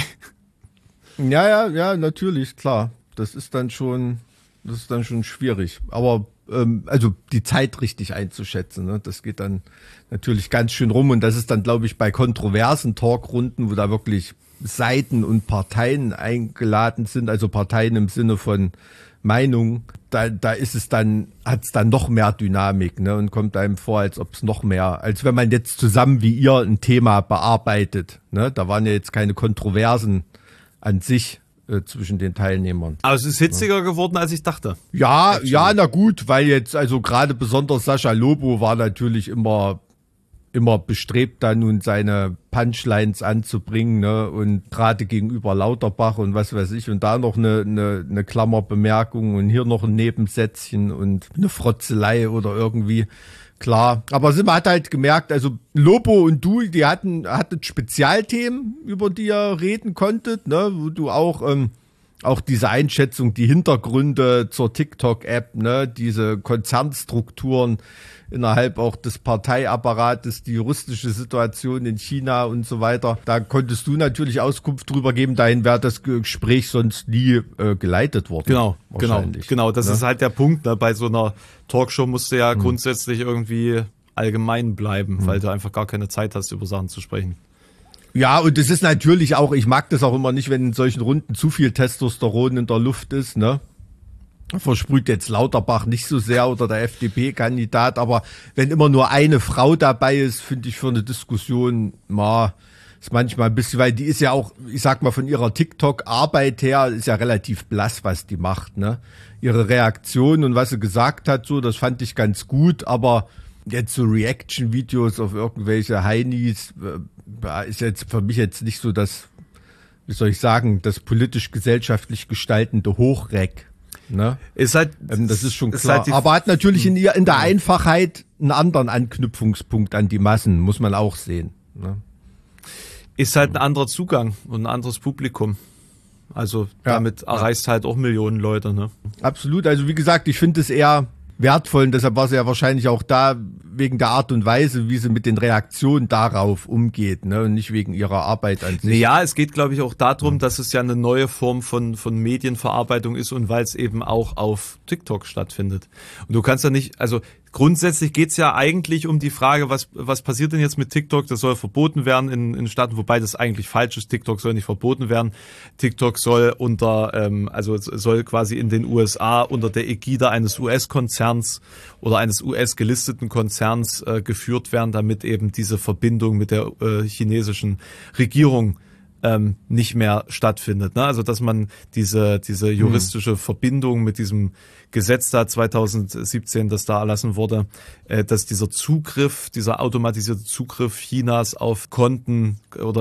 Ja, natürlich, klar. Das ist dann schon schwierig, aber also die Zeit richtig einzuschätzen, ne? Das geht dann natürlich ganz schön rum und das ist dann, glaube ich, bei kontroversen Talkrunden, wo da wirklich Seiten und Parteien eingeladen sind, also Parteien im Sinne von Meinung, da ist es dann, hat es dann noch mehr Dynamik, ne? Und kommt einem vor, als ob es noch mehr, als wenn man jetzt zusammen wie ihr ein Thema bearbeitet, ne? Da waren ja jetzt keine Kontroversen an sich zwischen den Teilnehmern. Aber es ist hitziger geworden, als ich dachte. Ja, na gut, weil jetzt, also gerade besonders Sascha Lobo war natürlich immer bestrebt, da nun seine Punchlines anzubringen, ne, und gerade gegenüber Lauterbach und was weiß ich, und da noch eine Klammerbemerkung und hier noch ein Nebensätzchen und eine Frotzelei oder irgendwie. Klar, aber man hat halt gemerkt, also Lobo und du, die hattet Spezialthemen, über die ihr reden konntet, ne, wo du auch diese Einschätzung, die Hintergründe zur TikTok-App, ne, diese Konzernstrukturen innerhalb auch des Parteiapparates, die juristische Situation in China und so weiter. Da konntest du natürlich Auskunft drüber geben, dahin wäre das Gespräch sonst nie geleitet worden. Genau. Das ist halt der Punkt, ne? Bei so einer Talkshow musst du ja grundsätzlich irgendwie allgemein bleiben, weil du einfach gar keine Zeit hast, über Sachen zu sprechen. Ja, und es ist natürlich auch, ich mag das auch immer nicht, wenn in solchen Runden zu viel Testosteron in der Luft ist, ne? Versprüht jetzt Lauterbach nicht so sehr oder der FDP-Kandidat, aber wenn immer nur eine Frau dabei ist, finde ich für eine Diskussion, ist manchmal ein bisschen, weil die ist ja auch, ich sag mal, von ihrer TikTok-Arbeit her, ist ja relativ blass, was die macht, ne? Ihre Reaktion und was sie gesagt hat, so, das fand ich ganz gut, aber jetzt so Reaction-Videos auf irgendwelche Heinis, ist jetzt für mich jetzt nicht so das, wie soll ich sagen, das politisch-gesellschaftlich gestaltende Hochreck. Ne? Ist halt, das ist schon klar. Halt aber hat natürlich in der Einfachheit einen anderen Anknüpfungspunkt an die Massen, muss man auch sehen. Ne? Ist halt ein anderer Zugang und ein anderes Publikum. Also damit erreichst halt auch Millionen Leute. Ne? Absolut. Also wie gesagt, ich finde es eher wertvoll und deshalb war sie ja wahrscheinlich auch da wegen der Art und Weise, wie sie mit den Reaktionen darauf umgeht, ne, und nicht wegen ihrer Arbeit an sich. Ja, es geht, glaube ich, auch darum, dass es ja eine neue Form von Medienverarbeitung ist und weil es eben auch auf TikTok stattfindet. Und du kannst ja nicht, also grundsätzlich geht's ja eigentlich um die Frage, was passiert denn jetzt mit TikTok? Das soll verboten werden in Staaten, wobei das eigentlich falsch ist. TikTok soll nicht verboten werden. TikTok soll soll quasi in den USA unter der Ägide eines US-Konzerns oder eines US-gelisteten Konzerns geführt werden, damit eben diese Verbindung mit der chinesischen Regierung nicht mehr stattfindet. Ne? Also dass man diese juristische Verbindung mit diesem Gesetz da 2017, das da erlassen wurde, dass dieser automatisierte Zugriff Chinas auf Konteninformationen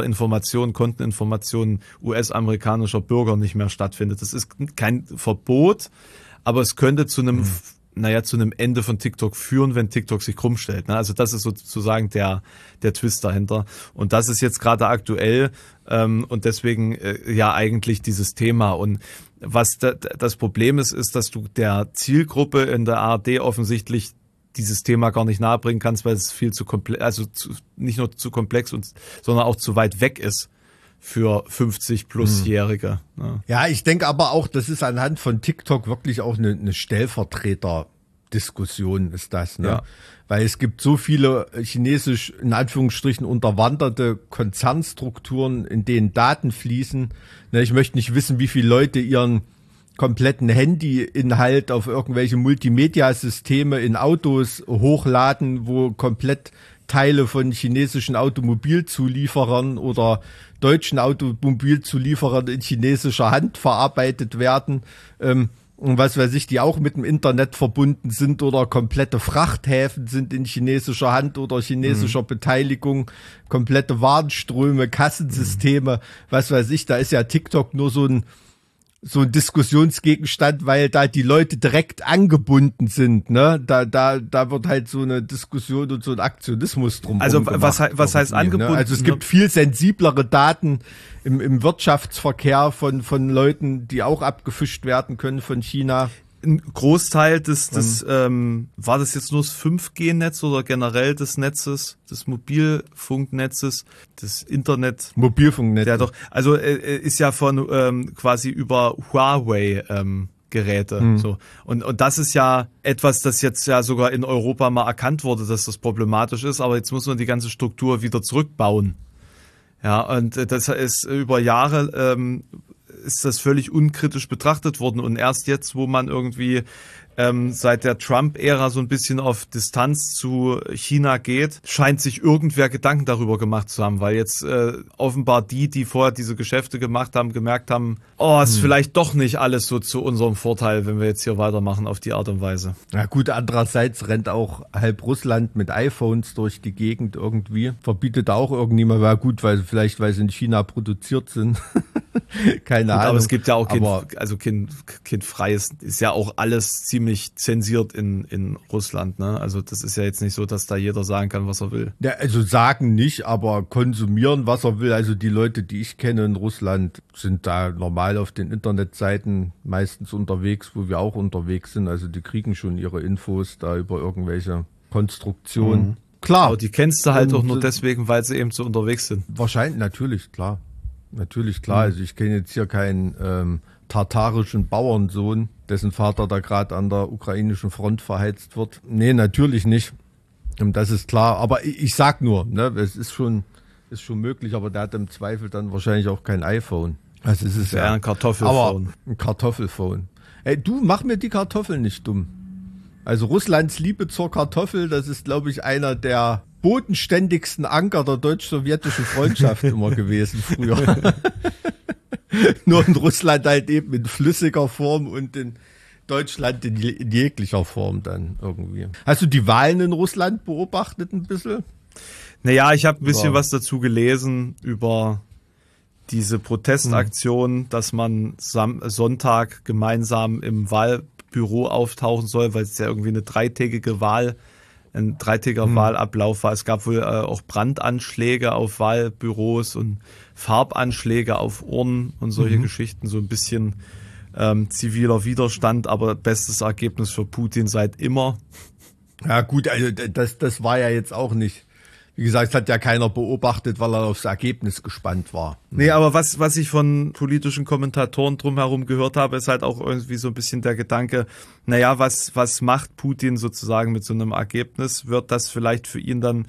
US-amerikanischer Bürger nicht mehr stattfindet. Das ist kein Verbot, aber es könnte zu einem Ende von TikTok führen, wenn TikTok sich krumm stellt. Also das ist sozusagen der Twist dahinter. Und das ist jetzt gerade aktuell und deswegen eigentlich dieses Thema. Und was das Problem ist, dass du der Zielgruppe in der ARD offensichtlich dieses Thema gar nicht nahebringen kannst, weil es viel zu komplex, nicht nur zu komplex, sondern auch zu weit weg ist für 50-plus-Jährige. Ne? Ja, ich denke aber auch, das ist anhand von TikTok wirklich auch eine Stellvertreter-Diskussion ist das, ne? Ja. Weil es gibt so viele chinesisch, in Anführungsstrichen, unterwanderte Konzernstrukturen, in denen Daten fließen. Ne, ich möchte nicht wissen, wie viele Leute ihren kompletten Handy-Inhalt auf irgendwelche Multimedia-Systeme in Autos hochladen, wo komplett Teile von chinesischen Automobilzulieferern oder deutschen Automobilzulieferern in chinesischer Hand verarbeitet werden, und was weiß ich, die auch mit dem Internet verbunden sind oder komplette Frachthäfen sind in chinesischer Hand oder chinesischer Beteiligung, komplette Warenströme, Kassensysteme, was weiß ich, da ist ja TikTok nur so ein Diskussionsgegenstand, weil da die Leute direkt angebunden sind, ne? Da wird halt so eine Diskussion und so ein Aktionismus drum. Also was heißt angebunden? Ne? Also es gibt viel sensiblere Daten im Wirtschaftsverkehr von Leuten, die auch abgefischt werden können von China. Ein Großteil war das jetzt nur das 5G-Netz oder generell des Netzes, des Mobilfunknetzes, des Internet? Mobilfunknetz. Ja doch, also ist ja von quasi über Huawei Geräte. So. Und das ist ja etwas, das jetzt ja sogar in Europa mal erkannt wurde, dass das problematisch ist, aber jetzt muss man die ganze Struktur wieder zurückbauen. Ja, und das ist über Jahre ist das völlig unkritisch betrachtet worden und erst jetzt, wo man irgendwie seit der Trump-Ära so ein bisschen auf Distanz zu China geht, scheint sich irgendwer Gedanken darüber gemacht zu haben, weil jetzt offenbar die vorher diese Geschäfte gemacht haben, gemerkt haben, ist vielleicht doch nicht alles so zu unserem Vorteil, wenn wir jetzt hier weitermachen auf die Art und Weise. Na gut, andererseits rennt auch halb Russland mit iPhones durch die Gegend irgendwie, verbietet auch irgendjemand, war gut, weil sie in China produziert sind. Keine Ahnung. Aber es gibt ja auch kein freies, ist ja auch alles ziemlich zensiert in Russland, ne? Also das ist ja jetzt nicht so, dass da jeder sagen kann, was er will. Ja, also sagen nicht, aber konsumieren, was er will. Also die Leute, die ich kenne in Russland, sind da normal auf den Internetseiten meistens unterwegs, wo wir auch unterwegs sind. Also die kriegen schon ihre Infos da über irgendwelche Konstruktionen. Klar. Aber die kennst du halt auch nur deswegen, weil sie eben so unterwegs sind. Wahrscheinlich, natürlich, klar. Also ich kenne jetzt hier keinen tatarischen Bauernsohn, dessen Vater da gerade an der ukrainischen Front verheizt wird. Nee, natürlich nicht. Das ist klar. Aber ich sag nur, ne, es ist schon möglich, aber der hat im Zweifel dann wahrscheinlich auch kein iPhone. Also es ist ja ein Kartoffelphone. Ein Kartoffelphone. Ey, du, mach mir die Kartoffeln nicht dumm. Also Russlands Liebe zur Kartoffel, das ist, glaube ich, einer der bodenständigsten Anker der deutsch-sowjetischen Freundschaft immer gewesen früher. Nur in Russland halt eben in flüssiger Form und in Deutschland in jeglicher Form dann irgendwie. Hast du die Wahlen in Russland beobachtet ein bisschen? Naja, ich habe ein bisschen was dazu gelesen über diese Protestaktion, dass man Sonntag gemeinsam im Wahlbüro auftauchen soll, weil es ja irgendwie ein dreitägiger Wahlablauf war. Es gab wohl auch Brandanschläge auf Wahlbüros und Farbanschläge auf Urnen und solche Geschichten, so ein bisschen ziviler Widerstand, aber bestes Ergebnis für Putin seit immer. Ja gut, also das war ja jetzt auch nicht, wie gesagt, es hat ja keiner beobachtet, weil er aufs Ergebnis gespannt war. Nee, aber was ich von politischen Kommentatoren drumherum gehört habe, ist halt auch irgendwie so ein bisschen der Gedanke, naja, was macht Putin sozusagen mit so einem Ergebnis? Wird das vielleicht für ihn dann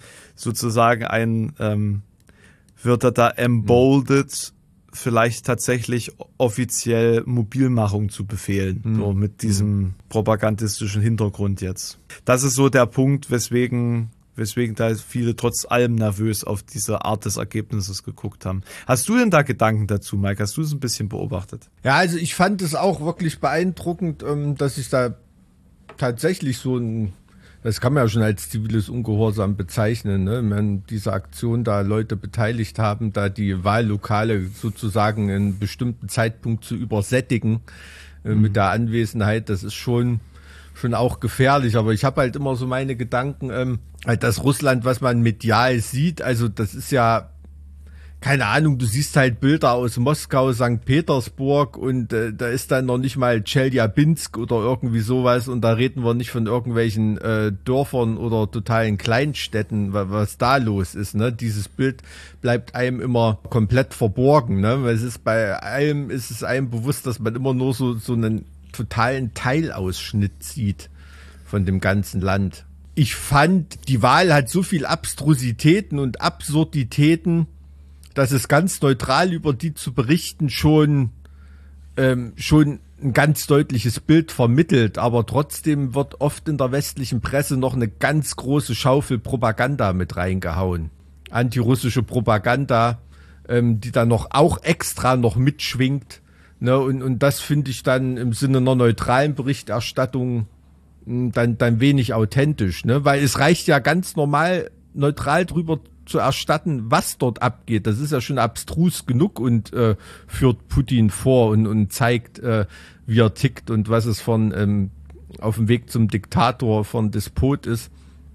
sozusagen wird er da emboldet, vielleicht tatsächlich offiziell Mobilmachung zu befehlen, so mit diesem propagandistischen Hintergrund jetzt. Das ist so der Punkt, weswegen da viele trotz allem nervös auf diese Art des Ergebnisses geguckt haben. Hast du denn da Gedanken dazu, Mike? Hast du es ein bisschen beobachtet? Ja, also ich fand es auch wirklich beeindruckend, dass ich da tatsächlich das kann man ja schon als ziviles Ungehorsam bezeichnen, ne? Wenn diese Aktion da Leute beteiligt haben, da die Wahllokale sozusagen in einem bestimmten Zeitpunkt zu übersättigen mit der Anwesenheit, das ist schon auch gefährlich. Aber ich habe halt immer so meine Gedanken, halt das Russland, was man medial sieht, also das ist ja, keine Ahnung, du siehst halt Bilder aus Moskau, St. Petersburg und da ist dann noch nicht mal Tscheljabinsk oder irgendwie sowas und da reden wir nicht von irgendwelchen Dörfern oder totalen Kleinstädten, was da los ist, ne? Dieses Bild bleibt einem immer komplett verborgen, ne? Weil bei allem ist es einem bewusst, dass man immer nur so einen totalen Teilausschnitt sieht von dem ganzen Land. Ich fand, die Wahl hat so viel Abstrusitäten und Absurditäten, dass es ganz neutral über die zu berichten schon ein ganz deutliches Bild vermittelt, aber trotzdem wird oft in der westlichen Presse noch eine ganz große Schaufel Propaganda mit reingehauen. Antirussische Propaganda, die dann auch extra noch mitschwingt. Ne? Und das finde ich dann im Sinne einer neutralen Berichterstattung dann wenig authentisch, ne? Weil es reicht ja ganz normal neutral drüber zu erstatten, was dort abgeht. Das ist ja schon abstrus genug und führt Putin vor und zeigt, wie er tickt und was es von auf dem Weg zum Diktator von Despot ist.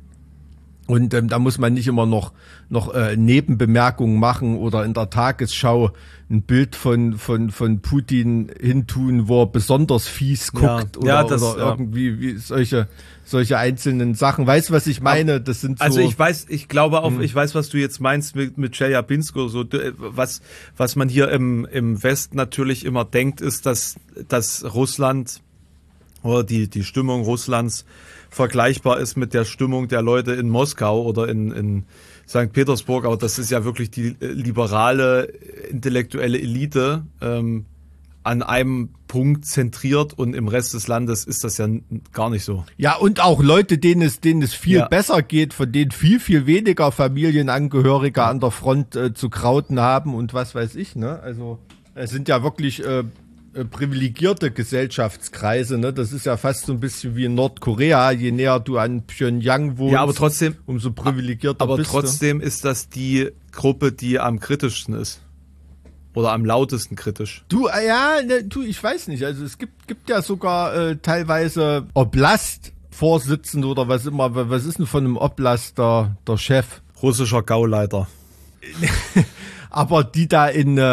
Und da muss man nicht immer noch Nebenbemerkungen machen oder in der Tagesschau ein Bild von Putin hintun, wo er besonders fies guckt oder irgendwie wie solche einzelnen Sachen. Weißt du, was ich meine? Das sind so. Also ich weiß, was du jetzt meinst mit Tscheljabinsk oder so. Was man hier im Westen natürlich immer denkt, ist, dass Russland oder die Stimmung Russlands vergleichbar ist mit der Stimmung der Leute in Moskau oder in St. Petersburg, aber das ist ja wirklich die liberale intellektuelle Elite an einem Punkt zentriert und im Rest des Landes ist das ja gar nicht so. Ja, und auch Leute, denen es viel besser geht, von denen viel weniger Familienangehörige an der Front zu krauten haben und was weiß ich, ne? Also es sind ja wirklich privilegierte Gesellschaftskreise, ne? Das ist ja fast so ein bisschen wie in Nordkorea, je näher du an Pyongyang wohnst, aber trotzdem, umso privilegierter aber bist du. Aber trotzdem ist das die Gruppe, die am kritischsten ist. Oder am lautesten kritisch. Ich weiß nicht. Also es gibt ja sogar teilweise Oblast-Vorsitzende oder was immer. Was ist denn von einem Oblast der Chef? Russischer Gauleiter. Aber die da in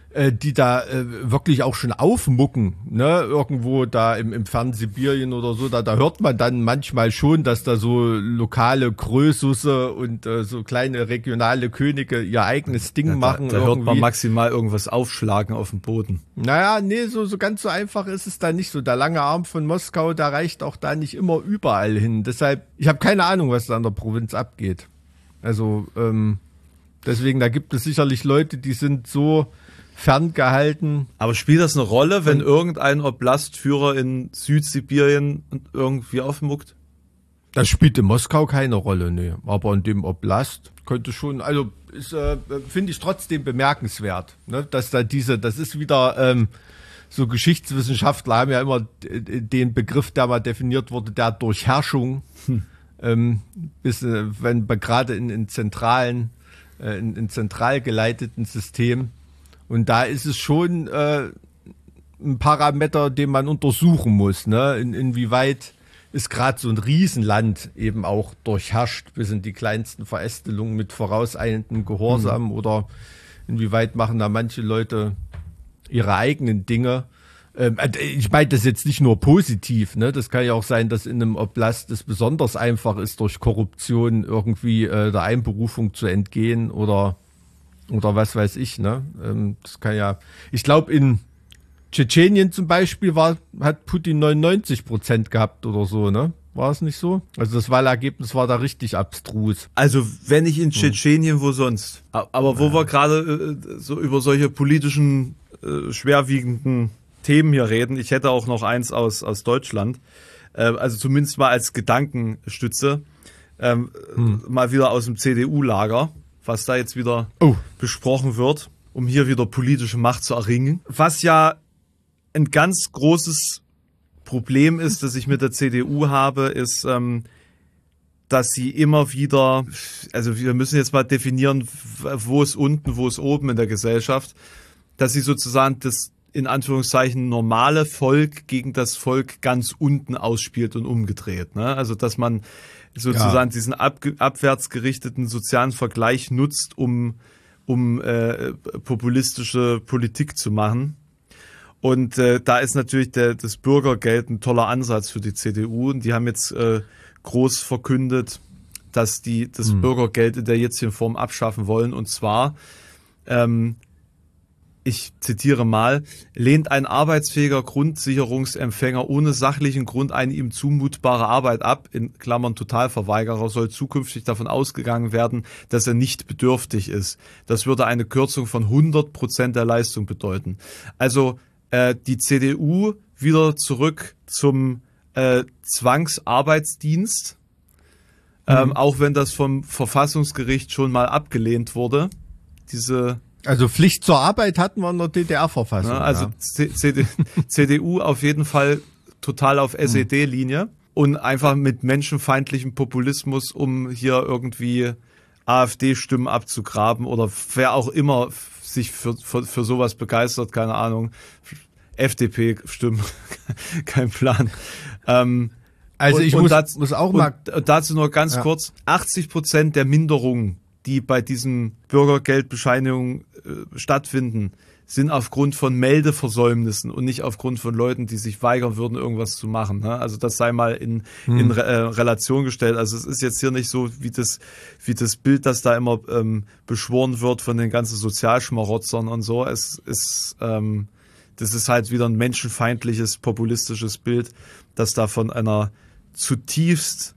die da wirklich auch schon aufmucken, ne, irgendwo da im Fernsibirien oder so, da hört man dann manchmal schon, dass da so lokale Krösusse und so kleine regionale Könige ihr eigenes Ding machen. Da hört man maximal irgendwas aufschlagen auf dem Boden. Naja, nee, so ganz so einfach ist es da nicht so. Der lange Arm von Moskau, der reicht auch da nicht immer überall hin. Deshalb, ich habe keine Ahnung, was da in der Provinz abgeht. Also, deswegen, da gibt es sicherlich Leute, die sind so ferngehalten. Aber spielt das eine Rolle, wenn irgendein Oblastführer in Südsibirien irgendwie aufmuckt? Das spielt in Moskau keine Rolle, nee. Aber in dem Oblast könnte schon, also finde ich trotzdem bemerkenswert, ne? Dass da das ist wieder so Geschichtswissenschaftler haben ja immer den Begriff, der mal definiert wurde, der Durchherrschung, bis wenn gerade in zentralen, in zentral geleiteten Systemen. Und da ist es schon ein Parameter, den man untersuchen muss, ne? Inwieweit ist gerade so ein Riesenland eben auch durchherrscht bis in die kleinsten Verästelungen mit vorauseilendem Gehorsam oder inwieweit machen da manche Leute ihre eigenen Dinge. Ich meine das jetzt nicht nur positiv, ne? Das kann ja auch sein, dass in einem Oblast es besonders einfach ist, durch Korruption irgendwie der Einberufung zu entgehen oder was weiß ich, ne? Das kann ja, ich glaube in Tschetschenien zum Beispiel hat Putin 99% gehabt oder so, ne? War es nicht so? Also das Wahlergebnis war da richtig abstrus. Also wenn nicht in Tschetschenien, wo sonst? Aber wo wir gerade so über solche politischen, schwerwiegenden Themen hier reden, ich hätte auch noch eins aus Deutschland, also zumindest mal als Gedankenstütze, mal wieder aus dem CDU-Lager, was da jetzt wieder besprochen wird, um hier wieder politische Macht zu erringen. Was ja ein ganz großes Problem ist, das ich mit der CDU habe, ist, dass sie immer wieder, also wir müssen jetzt mal definieren, wo ist unten, wo ist oben in der Gesellschaft, dass sie sozusagen das in Anführungszeichen normale Volk gegen das Volk ganz unten ausspielt und umgedreht. Ne? Also dass man sozusagen diesen abwärts gerichteten sozialen Vergleich nutzt, um populistische Politik zu machen. Und da ist natürlich das Bürgergeld ein toller Ansatz für die CDU. Und die haben jetzt groß verkündet, dass die das Bürgergeld in der jetzigen Form abschaffen wollen. Und zwar, ich zitiere mal, lehnt ein arbeitsfähiger Grundsicherungsempfänger ohne sachlichen Grund eine ihm zumutbare Arbeit ab, in Klammern Totalverweigerer, soll zukünftig davon ausgegangen werden, dass er nicht bedürftig ist. Das würde eine Kürzung von 100% der Leistung bedeuten. Also die CDU wieder zurück zum Zwangsarbeitsdienst, auch wenn das vom Verfassungsgericht schon mal abgelehnt wurde. Also Pflicht zur Arbeit hatten wir in der DDR-Verfassung. Ja, also CDU auf jeden Fall total auf SED-Linie und einfach mit menschenfeindlichem Populismus, um hier irgendwie AfD-Stimmen abzugraben oder wer auch immer sich für sowas begeistert, keine Ahnung, FDP-Stimmen, kein Plan. Also ich muss auch mal... Dazu nur ganz kurz, 80% der Minderungen, die bei diesen Bürgergeldbescheinigungen stattfinden, sind aufgrund von Meldeversäumnissen und nicht aufgrund von Leuten, die sich weigern würden, irgendwas zu machen. Ne? Also das sei mal in Relation gestellt. Also es ist jetzt hier nicht so wie das Bild, das da immer beschworen wird von den ganzen Sozialschmarotzern und so. Das ist halt wieder ein menschenfeindliches, populistisches Bild, das da von einer zutiefst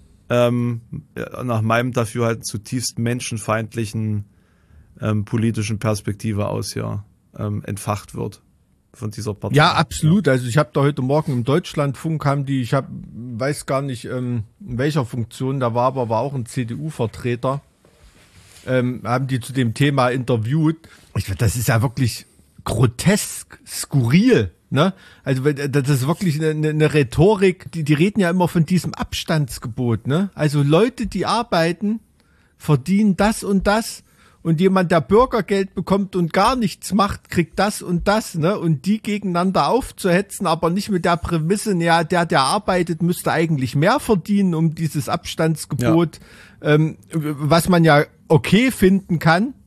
nach meinem Dafürhalten zutiefst menschenfeindlichen politischen Perspektive aus entfacht wird von dieser Partei. Ja, absolut. Also ich habe da heute Morgen im Deutschlandfunk weiß gar nicht in welcher Funktion da war, aber war auch ein CDU-Vertreter, haben die zu dem Thema interviewt. Das ist ja wirklich grotesk, skurril. Ne? Also das ist wirklich eine Rhetorik, die reden ja immer von diesem Abstandsgebot. Ne? Also Leute, die arbeiten, verdienen das und jemand, der Bürgergeld bekommt und gar nichts macht, kriegt das und das. Ne? Und die gegeneinander aufzuhetzen, aber nicht mit der Prämisse, ja, der arbeitet, müsste eigentlich mehr verdienen, um dieses Abstandsgebot, was man ja okay finden kann,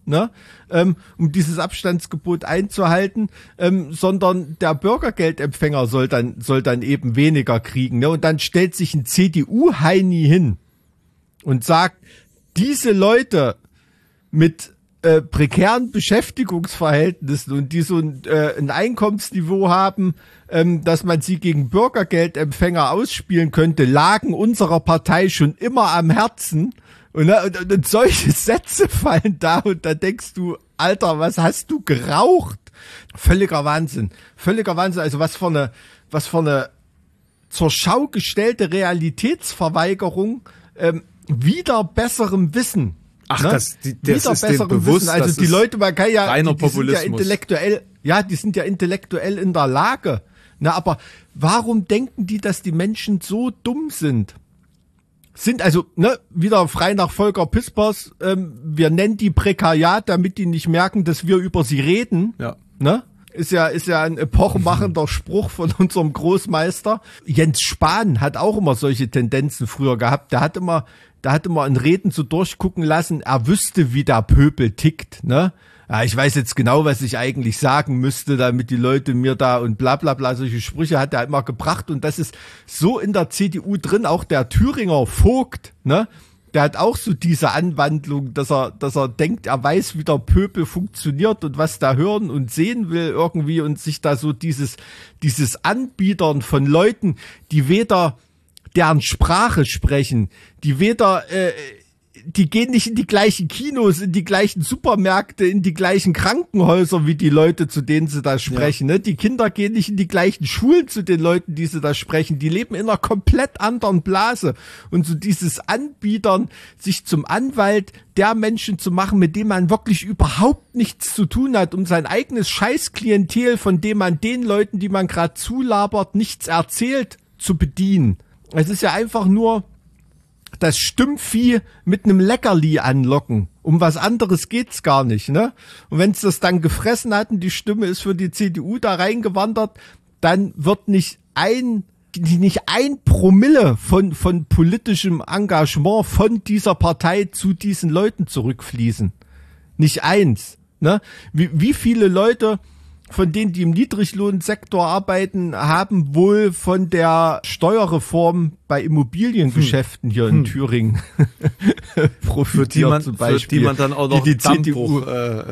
ne, um dieses Abstandsgebot einzuhalten, sondern der Bürgergeldempfänger soll dann eben weniger kriegen, ne? Und dann stellt sich ein CDU-Heini hin und sagt, diese Leute mit prekären Beschäftigungsverhältnissen und die so ein Einkommensniveau haben, dass man sie gegen Bürgergeldempfänger ausspielen könnte, lagen unserer Partei schon immer am Herzen. Und solche Sätze fallen da und da denkst du, Alter, was hast du geraucht? Völliger Wahnsinn. Also was für eine zur Schau gestellte Realitätsverweigerung, wider besserem Wissen. Ach, ne? Das ist dem bewusst. Also die Leute, man kann ja, reiner die sind die sind ja intellektuell in der Lage. Na, aber warum denken die, dass die Menschen so dumm sind? Sind also, ne, wieder frei nach Volker Pispers, wir nennen die Prekariat, damit die nicht merken, dass wir über sie reden. Ja. Ne? Ist ja ein epochemachender Spruch von unserem Großmeister. Jens Spahn hat auch immer solche Tendenzen früher gehabt. Der hat immer in Reden so durchgucken lassen, er wüsste, wie der Pöbel tickt, ne? Ja, ich weiß jetzt genau, was ich eigentlich sagen müsste, damit die Leute mir da und bla bla bla, solche Sprüche hat er immer gebracht und das ist so in der CDU drin, auch der Thüringer Vogt, ne? Der hat auch so diese Anwandlung, dass er denkt, er weiß, wie der Pöbel funktioniert und was da hören und sehen will irgendwie und sich da so dieses Anbietern von Leuten, die weder deren Sprache sprechen, die gehen nicht in die gleichen Kinos, in die gleichen Supermärkte, in die gleichen Krankenhäuser wie die Leute, zu denen sie da sprechen. Ja. Ne? Die Kinder gehen nicht in die gleichen Schulen zu den Leuten, die sie da sprechen. Die leben in einer komplett anderen Blase. Und so dieses Anbietern, sich zum Anwalt der Menschen zu machen, mit dem man wirklich überhaupt nichts zu tun hat, um sein eigenes Scheißklientel, von dem man den Leuten, die man gerade zulabert, nichts erzählt, zu bedienen. Es ist ja einfach nur das Stümpfvieh mit einem Leckerli anlocken. Um was anderes geht's gar nicht, ne? Und wenn es das dann gefressen hat und die Stimme ist für die CDU da reingewandert, dann wird nicht ein Promille von politischem Engagement von dieser Partei zu diesen Leuten zurückfließen. Nicht eins, ne? Wie viele Leute von denen, die im Niedriglohnsektor arbeiten, haben wohl von der Steuerreform bei Immobiliengeschäften hier in Thüringen profitiert, zum Beispiel. Für die man dann auch noch die CDU,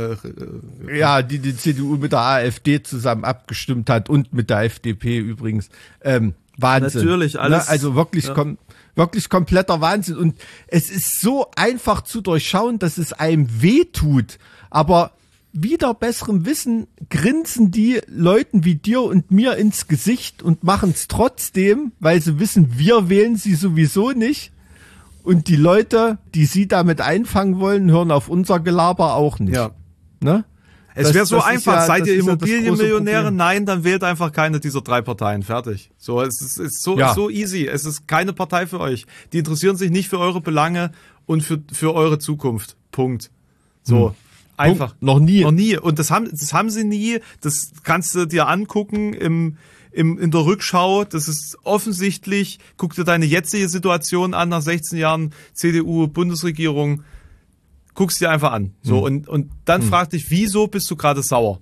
die CDU mit der AfD zusammen abgestimmt hat und mit der FDP übrigens. Wahnsinn. Natürlich, alles. Ne? Also wirklich, wirklich kompletter Wahnsinn. Und es ist so einfach zu durchschauen, dass es einem wehtut. Aber wieder besserem Wissen grinsen die Leuten wie dir und mir ins Gesicht und machen es trotzdem, weil sie wissen, wir wählen sie sowieso nicht. Und die Leute, die sie damit einfangen wollen, hören auf unser Gelaber auch nicht. Ja. Ne? Es wäre so einfach. Seid ihr Immobilienmillionäre? Nein, dann wählt einfach keine dieser 3 Parteien. Fertig. So, es ist so easy. Es ist keine Partei für euch. Die interessieren sich nicht für eure Belange und für eure Zukunft. Punkt. So. Einfach. Noch nie. Und das haben sie nie. Das kannst du dir angucken in der Rückschau. Das ist offensichtlich. Guck dir deine jetzige Situation an nach 16 Jahren CDU-Bundesregierung. Guck's dir einfach an. So, und dann frag dich, wieso bist du gerade sauer?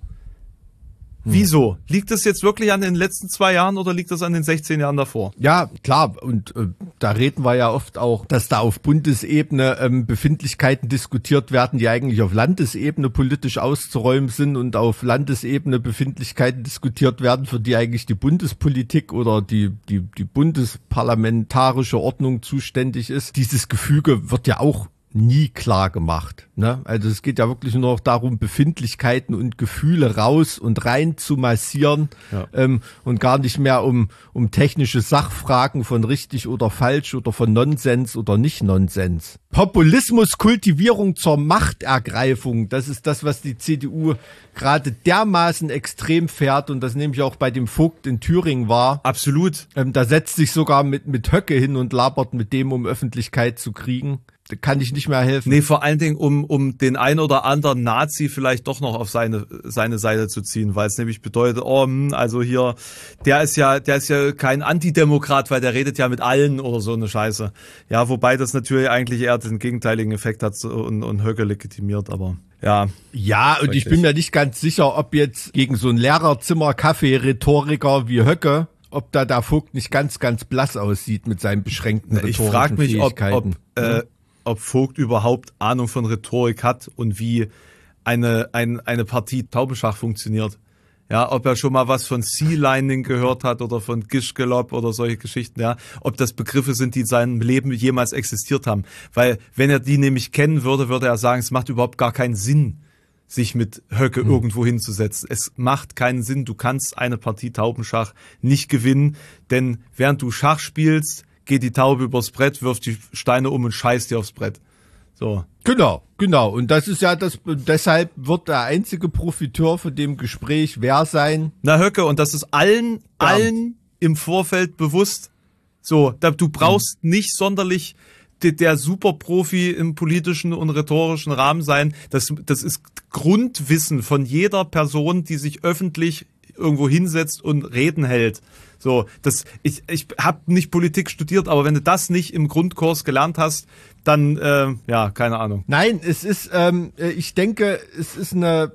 Wieso? Liegt das jetzt wirklich an den letzten 2 Jahren oder liegt das an den 16 Jahren davor? Ja, klar. Und da reden wir ja oft auch, dass da auf Bundesebene Befindlichkeiten diskutiert werden, die eigentlich auf Landesebene politisch auszuräumen sind und auf Landesebene Befindlichkeiten diskutiert werden, für die eigentlich die Bundespolitik oder die bundesparlamentarische Ordnung zuständig ist. Dieses Gefüge wird ja auch nie klar gemacht, ne? Also es geht ja wirklich nur noch darum, Befindlichkeiten und Gefühle raus und rein zu massieren, und gar nicht mehr um technische Sachfragen von richtig oder falsch oder von Nonsens oder nicht Nonsens. Populismuskultivierung zur Machtergreifung, das ist das, was die CDU gerade dermaßen extrem fährt und das nehme ich auch bei dem Vogt in Thüringen wahr. Absolut. Da setzt sich sogar mit Höcke hin und labert mit dem, um Öffentlichkeit zu kriegen. kann ich nicht mehr helfen. Nee, vor allen Dingen, um den ein oder anderen Nazi vielleicht doch noch auf seine Seite zu ziehen, weil es nämlich bedeutet, also hier, der ist ja kein Antidemokrat, weil der redet ja mit allen oder so eine Scheiße. Ja, wobei das natürlich eigentlich eher den gegenteiligen Effekt hat und Höcke legitimiert, aber ja. Ja, und ich bin mir nicht ganz sicher, ob jetzt gegen so einen Lehrerzimmer-Kaffee-Rhetoriker wie Höcke, ob da der Vogt nicht ganz, ganz blass aussieht mit seinen beschränkten rhetorischen Fähigkeiten. Ich frage mich, ob Vogt überhaupt Ahnung von Rhetorik hat und wie eine Partie Taubenschach funktioniert. Ja, ob er schon mal was von Sea-Lining gehört hat oder von Gischgelob oder solche Geschichten, ja. Ob das Begriffe sind, die in seinem Leben jemals existiert haben. Weil, wenn er die nämlich kennen würde, würde er sagen, es macht überhaupt gar keinen Sinn, sich mit Höcke irgendwo hinzusetzen. Es macht keinen Sinn. Du kannst eine Partie Taubenschach nicht gewinnen, denn während du Schach spielst, geht die Taube übers Brett, wirft die Steine um und scheißt dir aufs Brett. So. Genau. Und das ist ja deshalb wird der einzige Profiteur von dem Gespräch wer sein? Na, Höcke, und das ist allen im Vorfeld bewusst. So, du brauchst nicht sonderlich der Superprofi im politischen und rhetorischen Rahmen sein. Das ist Grundwissen von jeder Person, die sich öffentlich irgendwo hinsetzt und Reden hält. So, ich habe nicht Politik studiert, aber wenn du das nicht im Grundkurs gelernt hast, dann, ja, keine Ahnung. Nein, es ist, ich denke, es ist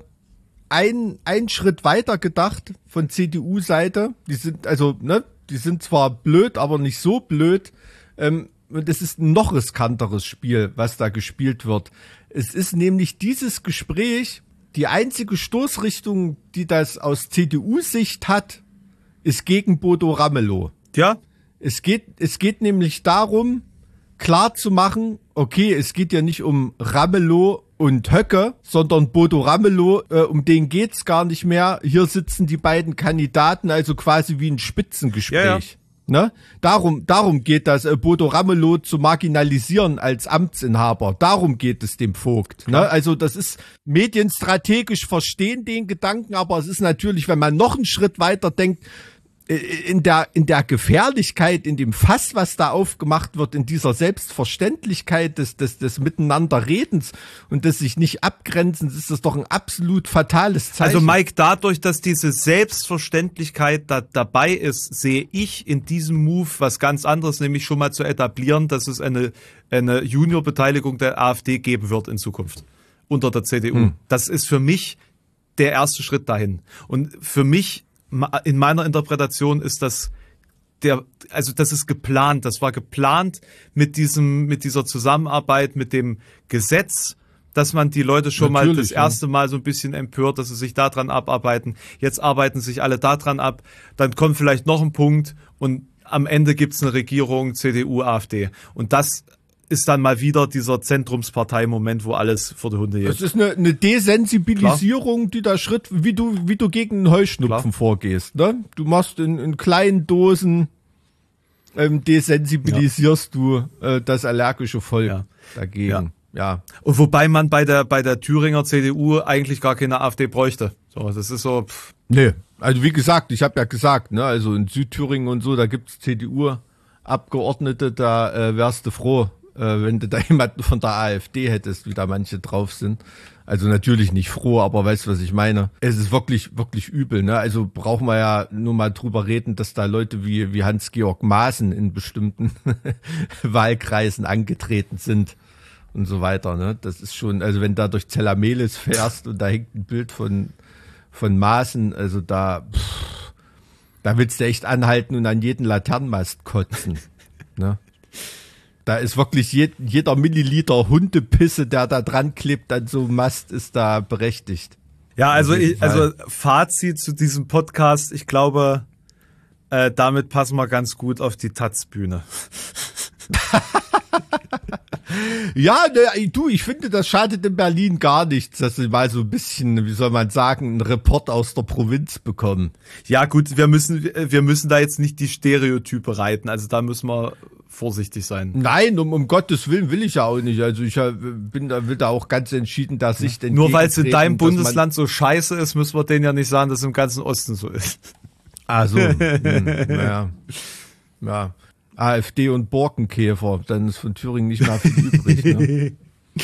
ein Schritt weiter gedacht von CDU-Seite. Die sind zwar blöd, aber nicht so blöd. Und es ist ein noch riskanteres Spiel, was da gespielt wird. Es ist nämlich dieses Gespräch, die einzige Stoßrichtung, die das aus CDU-Sicht hat, ist gegen Bodo Ramelow. Ja? Es geht nämlich darum, klar zu machen, okay, es geht ja nicht um Ramelow und Höcke, sondern Bodo Ramelow, um den geht's gar nicht mehr. Hier sitzen die beiden Kandidaten, also quasi wie ein Spitzengespräch. Ja. Ne? Darum geht das, Bodo Ramelow zu marginalisieren als Amtsinhaber. Darum geht es dem Vogt. Ne? Also das ist medienstrategisch, verstehen den Gedanken, aber es ist natürlich, wenn man noch einen Schritt weiter denkt, in der Gefährlichkeit, in dem Fass, was da aufgemacht wird, in dieser Selbstverständlichkeit des Miteinanderredens und des sich nicht Abgrenzens, ist das doch ein absolut fatales Zeichen. Also Mike, dadurch, dass diese Selbstverständlichkeit dabei ist, sehe ich in diesem Move was ganz anderes, nämlich schon mal zu etablieren, dass es eine Juniorbeteiligung der AfD geben wird in Zukunft unter der CDU. Das ist für mich der erste Schritt dahin. Und für mich in meiner Interpretation ist das ist geplant. Das war geplant mit dieser Zusammenarbeit, mit dem Gesetz, dass man die Leute schon natürlich, mal das erste Mal so ein bisschen empört, dass sie sich daran abarbeiten. Jetzt arbeiten sich alle daran ab. Dann kommt vielleicht noch ein Punkt und am Ende gibt's eine Regierung CDU, AfD. Und das ist dann mal wieder dieser Zentrumspartei-Moment, wo alles vor die Hunde geht. Es ist eine Desensibilisierung, die da Schritt, wie du gegen einen Heuschnupfen vorgehst. Ne? Du machst in kleinen Dosen, desensibilisierst du das allergische Volk dagegen. Ja. Und wobei man bei der Thüringer CDU eigentlich gar keine AfD bräuchte. So, das ist so. Nee, also wie gesagt, ich habe ja gesagt, ne, also in Südthüringen und so, da gibt's CDU-Abgeordnete, da wärst du froh, wenn du da jemanden von der AfD hättest, wie da manche drauf sind. Also natürlich nicht froh, aber weißt du, was ich meine? Es ist wirklich, wirklich übel, ne? Also brauchen wir ja nur mal drüber reden, dass da Leute wie Hans-Georg Maaßen in bestimmten Wahlkreisen angetreten sind und so weiter, ne? Das ist schon, also wenn da durch Zellamelis fährst und da hängt ein Bild von Maaßen, also da willst du echt anhalten und an jeden Laternenmast kotzen, ne? Da ist wirklich jeder Milliliter Hundepisse, der da dran klebt an so einem Mast, ist da berechtigt. Ja, also Fazit zu diesem Podcast, ich glaube, damit passen wir ganz gut auf die Taz-Bühne. Ja, du, ich finde, das schadet in Berlin gar nichts, dass sie mal so ein bisschen, wie soll man sagen, einen Report aus der Provinz bekommen. Ja gut, wir müssen da jetzt nicht die Stereotype reiten, also da müssen wir vorsichtig sein. Nein, um Gottes Willen will ich ja auch nicht. Also ich will da auch ganz entschieden, dass ich den nur weil es in deinem Bundesland so scheiße ist, müssen wir denen ja nicht sagen, dass es im ganzen Osten so ist. Ah so, ja. AfD und Borkenkäfer, dann ist von Thüringen nicht mehr viel übrig. Ne?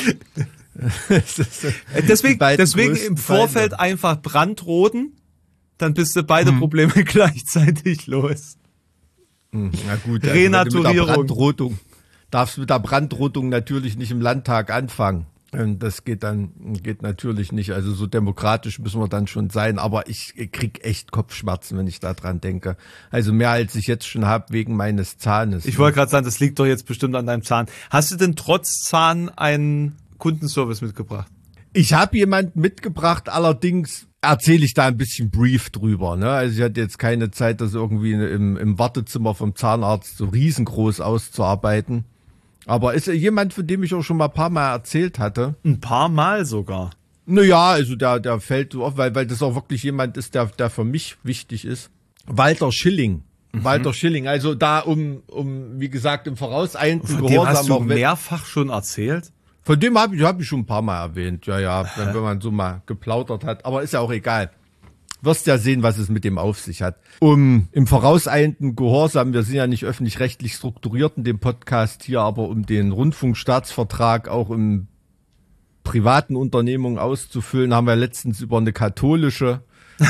deswegen im Vorfeld Feinde. Einfach brandroten, dann bist du beide Probleme gleichzeitig los. Na gut, also Renaturierung. Darfst mit der Brandrotung natürlich nicht im Landtag anfangen. Das geht natürlich nicht. Also so demokratisch müssen wir dann schon sein. Aber ich krieg echt Kopfschmerzen, wenn ich da dran denke. Also mehr als ich jetzt schon habe wegen meines Zahnes. Ich wollte gerade sagen, das liegt doch jetzt bestimmt an deinem Zahn. Hast du denn trotz Zahn einen Kundenservice mitgebracht? Ich habe jemanden mitgebracht, allerdings erzähle ich da ein bisschen brief drüber. Ne? Also ich hatte jetzt keine Zeit, das irgendwie im Wartezimmer vom Zahnarzt so riesengroß auszuarbeiten. Aber ist jemand, von dem ich auch schon mal ein paar Mal erzählt hatte. Ein paar Mal sogar? Naja, also der fällt so auf, weil das auch wirklich jemand ist, der für mich wichtig ist. Walter Schilling. Walter Schilling, also da wie gesagt, im vorauseilenden Gehorsam. Von dem hast du mehrfach schon erzählt? Von dem hab ich schon ein paar Mal erwähnt. Ja, wenn man so mal geplaudert hat. Aber ist ja auch egal. Wirst ja sehen, was es mit dem auf sich hat. Im vorauseilenden Gehorsam, wir sind ja nicht öffentlich-rechtlich strukturiert in dem Podcast hier, aber um den Rundfunkstaatsvertrag auch im privaten Unternehmungen auszufüllen, haben wir letztens über eine katholische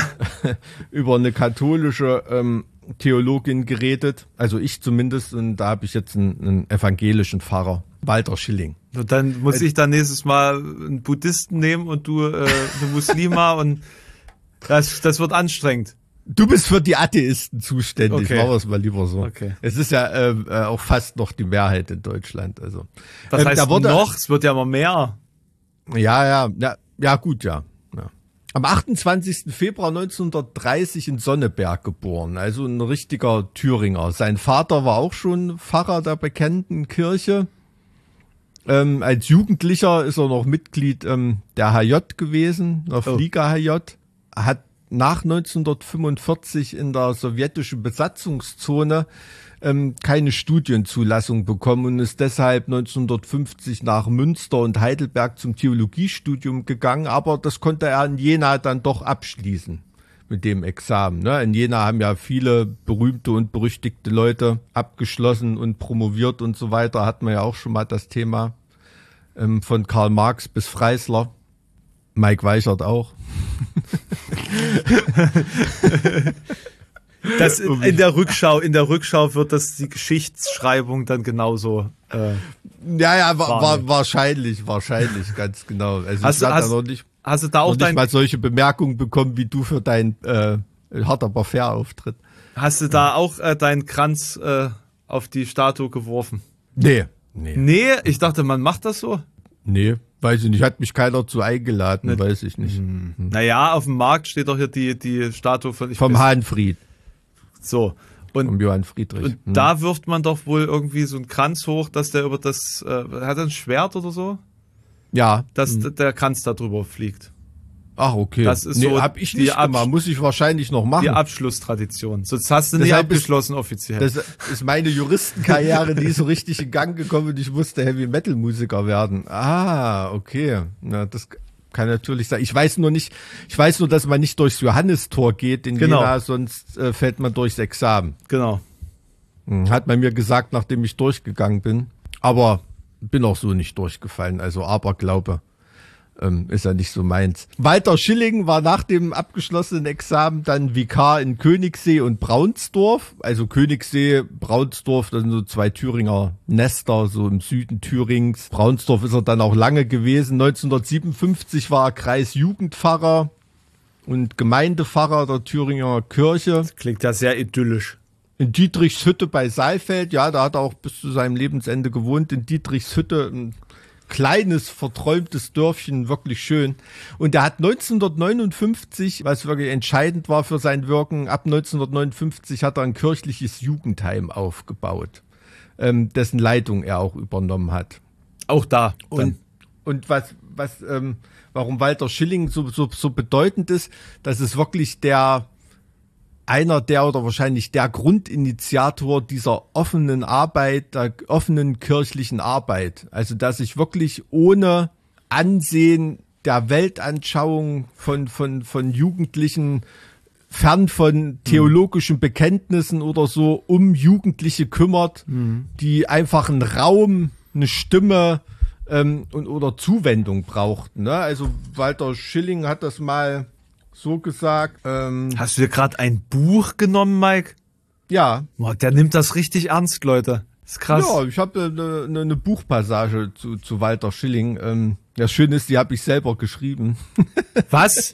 Theologin geredet. Also ich zumindest, und da habe ich jetzt einen evangelischen Pfarrer, Walter Schilling. Und dann muss ich dann nächstes Mal einen Buddhisten nehmen und du eine Muslima und das wird anstrengend. Du bist für die Atheisten zuständig, okay. Machen wir es mal lieber so. Okay. Es ist ja auch fast noch die Mehrheit in Deutschland. Also. Was heißt noch? Es wird ja immer mehr. Ja, gut. Am 28. Februar 1930 in Sonneberg geboren, also ein richtiger Thüringer. Sein Vater war auch schon Pfarrer der bekannten Kirche. Als Jugendlicher ist er noch Mitglied der HJ gewesen, der Flieger HJ. Hat nach 1945 in der sowjetischen Besatzungszone keine Studienzulassung bekommen und ist deshalb 1950 nach Münster und Heidelberg zum Theologiestudium gegangen, aber das konnte er in Jena dann doch abschließen mit dem Examen. Ne? In Jena haben ja viele berühmte und berüchtigte Leute abgeschlossen und promoviert und so weiter, hatten wir ja auch schon mal das Thema von Karl Marx bis Freisler. Mike Weichert auch. Das in der Rückschau wird das die Geschichtsschreibung dann genauso. Wahrscheinlich, ganz genau. Also hast du da auch mal solche Bemerkungen bekommen wie du für deinen Hard Aber Fair Auftritt? Hast du da auch deinen Kranz auf die Statue geworfen? Nee. Ich dachte, man macht das so. Nee, weiß ich nicht. Hat mich keiner zu eingeladen, weiß ich nicht. Naja, auf dem Markt steht doch hier die Statue vom Hahnfried. So. Vom Johann Friedrich. Und da wirft man doch wohl irgendwie so einen Kranz hoch, dass der über das, hat er ein Schwert oder so? Ja. Dass der Kranz da drüber fliegt. Ach, okay. Das ist so hab ich nicht gemacht. Muss ich wahrscheinlich noch machen. Die Abschlusstradition. Sonst hast du nicht abgeschlossen offiziell. Das ist meine Juristenkarriere, die ist so richtig in Gang gekommen und ich musste Heavy-Metal-Musiker werden. Ah, okay. Na, das kann natürlich sein. Ich weiß nur, dass man nicht durchs Johannistor geht in Jena, sonst fällt man durchs Examen. Genau. Hat man mir gesagt, nachdem ich durchgegangen bin. Aber bin auch so nicht durchgefallen. Also Aberglaube ist ja nicht so meins. Walter Schilling war nach dem abgeschlossenen Examen dann Vikar in Königssee und Braunsdorf. Also Königssee, Braunsdorf, das sind so zwei Thüringer Nester, so im Süden Thürings. Braunsdorf ist er dann auch lange gewesen. 1957 war er Kreisjugendpfarrer und Gemeindepfarrer der Thüringer Kirche. Das klingt ja sehr idyllisch. In Dietrichshütte bei Saalfeld, ja, da hat er auch bis zu seinem Lebensende gewohnt. In Dietrichshütte, ein kleines, verträumtes Dörfchen, wirklich schön. Und er hat 1959, was wirklich entscheidend war für sein Wirken, ab 1959 hat er ein kirchliches Jugendheim aufgebaut, dessen Leitung er auch übernommen hat. Auch da. Und warum Walter Schilling so bedeutend ist, das ist wirklich wahrscheinlich der Grundinitiator dieser offenen Arbeit, der offenen kirchlichen Arbeit. Also, dass sich wirklich ohne Ansehen der Weltanschauung von Jugendlichen fern von theologischen Bekenntnissen oder so, um Jugendliche kümmert, die einfach einen Raum, eine Stimme oder Zuwendung brauchten. Ne? Also Walter Schilling hat das mal so gesagt. Hast du dir gerade ein Buch genommen, Mike? Ja. Boah, der nimmt das richtig ernst, Leute. Das ist krass. Ja, ich habe eine Buchpassage zu Walter Schilling. Das Schöne ist, die habe ich selber geschrieben. Was?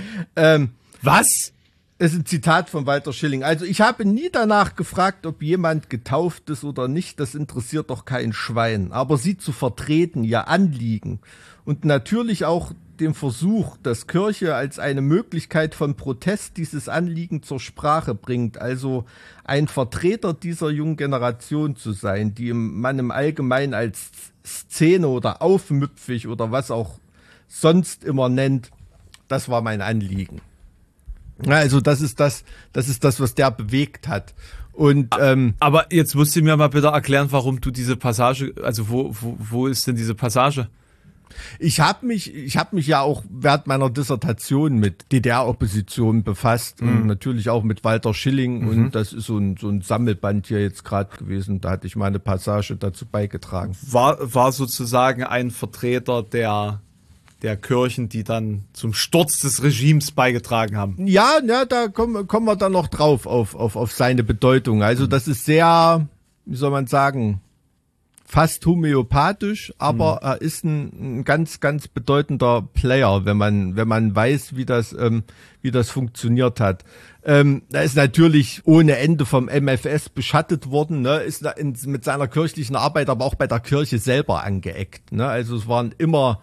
Was? Das ist ein Zitat von Walter Schilling. Also ich habe nie danach gefragt, ob jemand getauft ist oder nicht. Das interessiert doch kein Schwein. Aber sie zu vertreten, ihr Anliegen und natürlich auch den Versuch, dass Kirche als eine Möglichkeit von Protest dieses Anliegen zur Sprache bringt, also ein Vertreter dieser jungen Generation zu sein, die man im Allgemeinen als Szene oder aufmüpfig oder was auch sonst immer nennt, das war mein Anliegen. Also das ist das, was der bewegt hat. Und aber jetzt musst du mir mal bitte erklären, warum du diese Passage, also wo ist denn diese Passage? Ich habe mich ja auch während meiner Dissertation mit DDR-Opposition befasst und natürlich auch mit Walter Schilling und das ist so ein Sammelband hier jetzt gerade gewesen. Da hatte ich mal eine Passage dazu beigetragen. War sozusagen ein Vertreter der Kirchen, die dann zum Sturz des Regimes beigetragen haben. Ja, da kommen wir dann noch drauf auf seine Bedeutung. Also das ist sehr, wie soll man sagen, fast homöopathisch, aber er ist ein ganz, ganz bedeutender Player, wenn man weiß, wie das funktioniert hat. Er ist natürlich ohne Ende vom MFS beschattet worden, ne, ist mit seiner kirchlichen Arbeit aber auch bei der Kirche selber angeeckt, ne, also es waren immer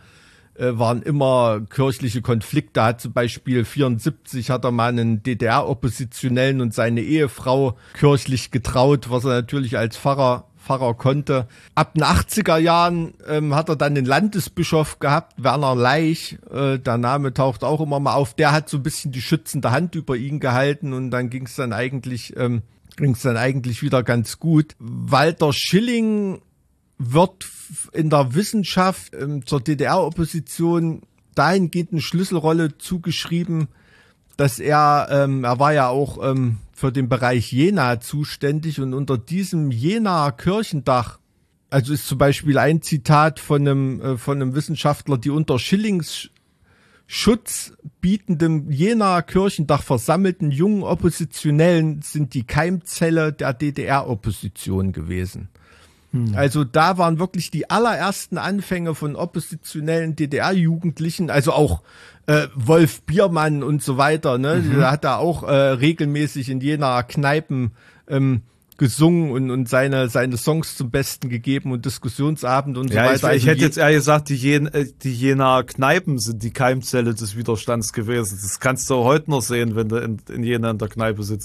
kirchliche Konflikte. Hat zum Beispiel 1974 hat er mal einen DDR-Oppositionellen und seine Ehefrau kirchlich getraut, was er natürlich als Pfarrer konnte. Ab den 80er Jahren hat er dann den Landesbischof gehabt, Werner Leich, der Name taucht auch immer mal auf, der hat so ein bisschen die schützende Hand über ihn gehalten und dann ging es dann eigentlich wieder ganz gut. Walter Schilling wird in der Wissenschaft zur DDR-Opposition dahingehend eine Schlüsselrolle zugeschrieben, dass er war ja auch für den Bereich Jena zuständig und unter diesem Jenaer Kirchendach, also ist zum Beispiel ein Zitat von einem Wissenschaftler, die unter Schillings Schutz bietendem Jenaer Kirchendach versammelten jungen Oppositionellen sind die Keimzelle der DDR-Opposition gewesen. Also da waren wirklich die allerersten Anfänge von oppositionellen DDR-Jugendlichen, also auch Wolf Biermann und so weiter, ne? Der hat da auch regelmäßig in Jenaer Kneipen gesungen und seine Songs zum Besten gegeben und Diskussionsabend und so weiter. Ich hätte jetzt eher gesagt, die Jenaer Kneipen sind die Keimzelle des Widerstands gewesen. Das kannst du heute noch sehen, wenn du in Jena in der Kneipe sitzt.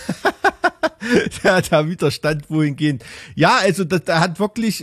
Der Widerstand wohingehend. Ja, also der hat wirklich,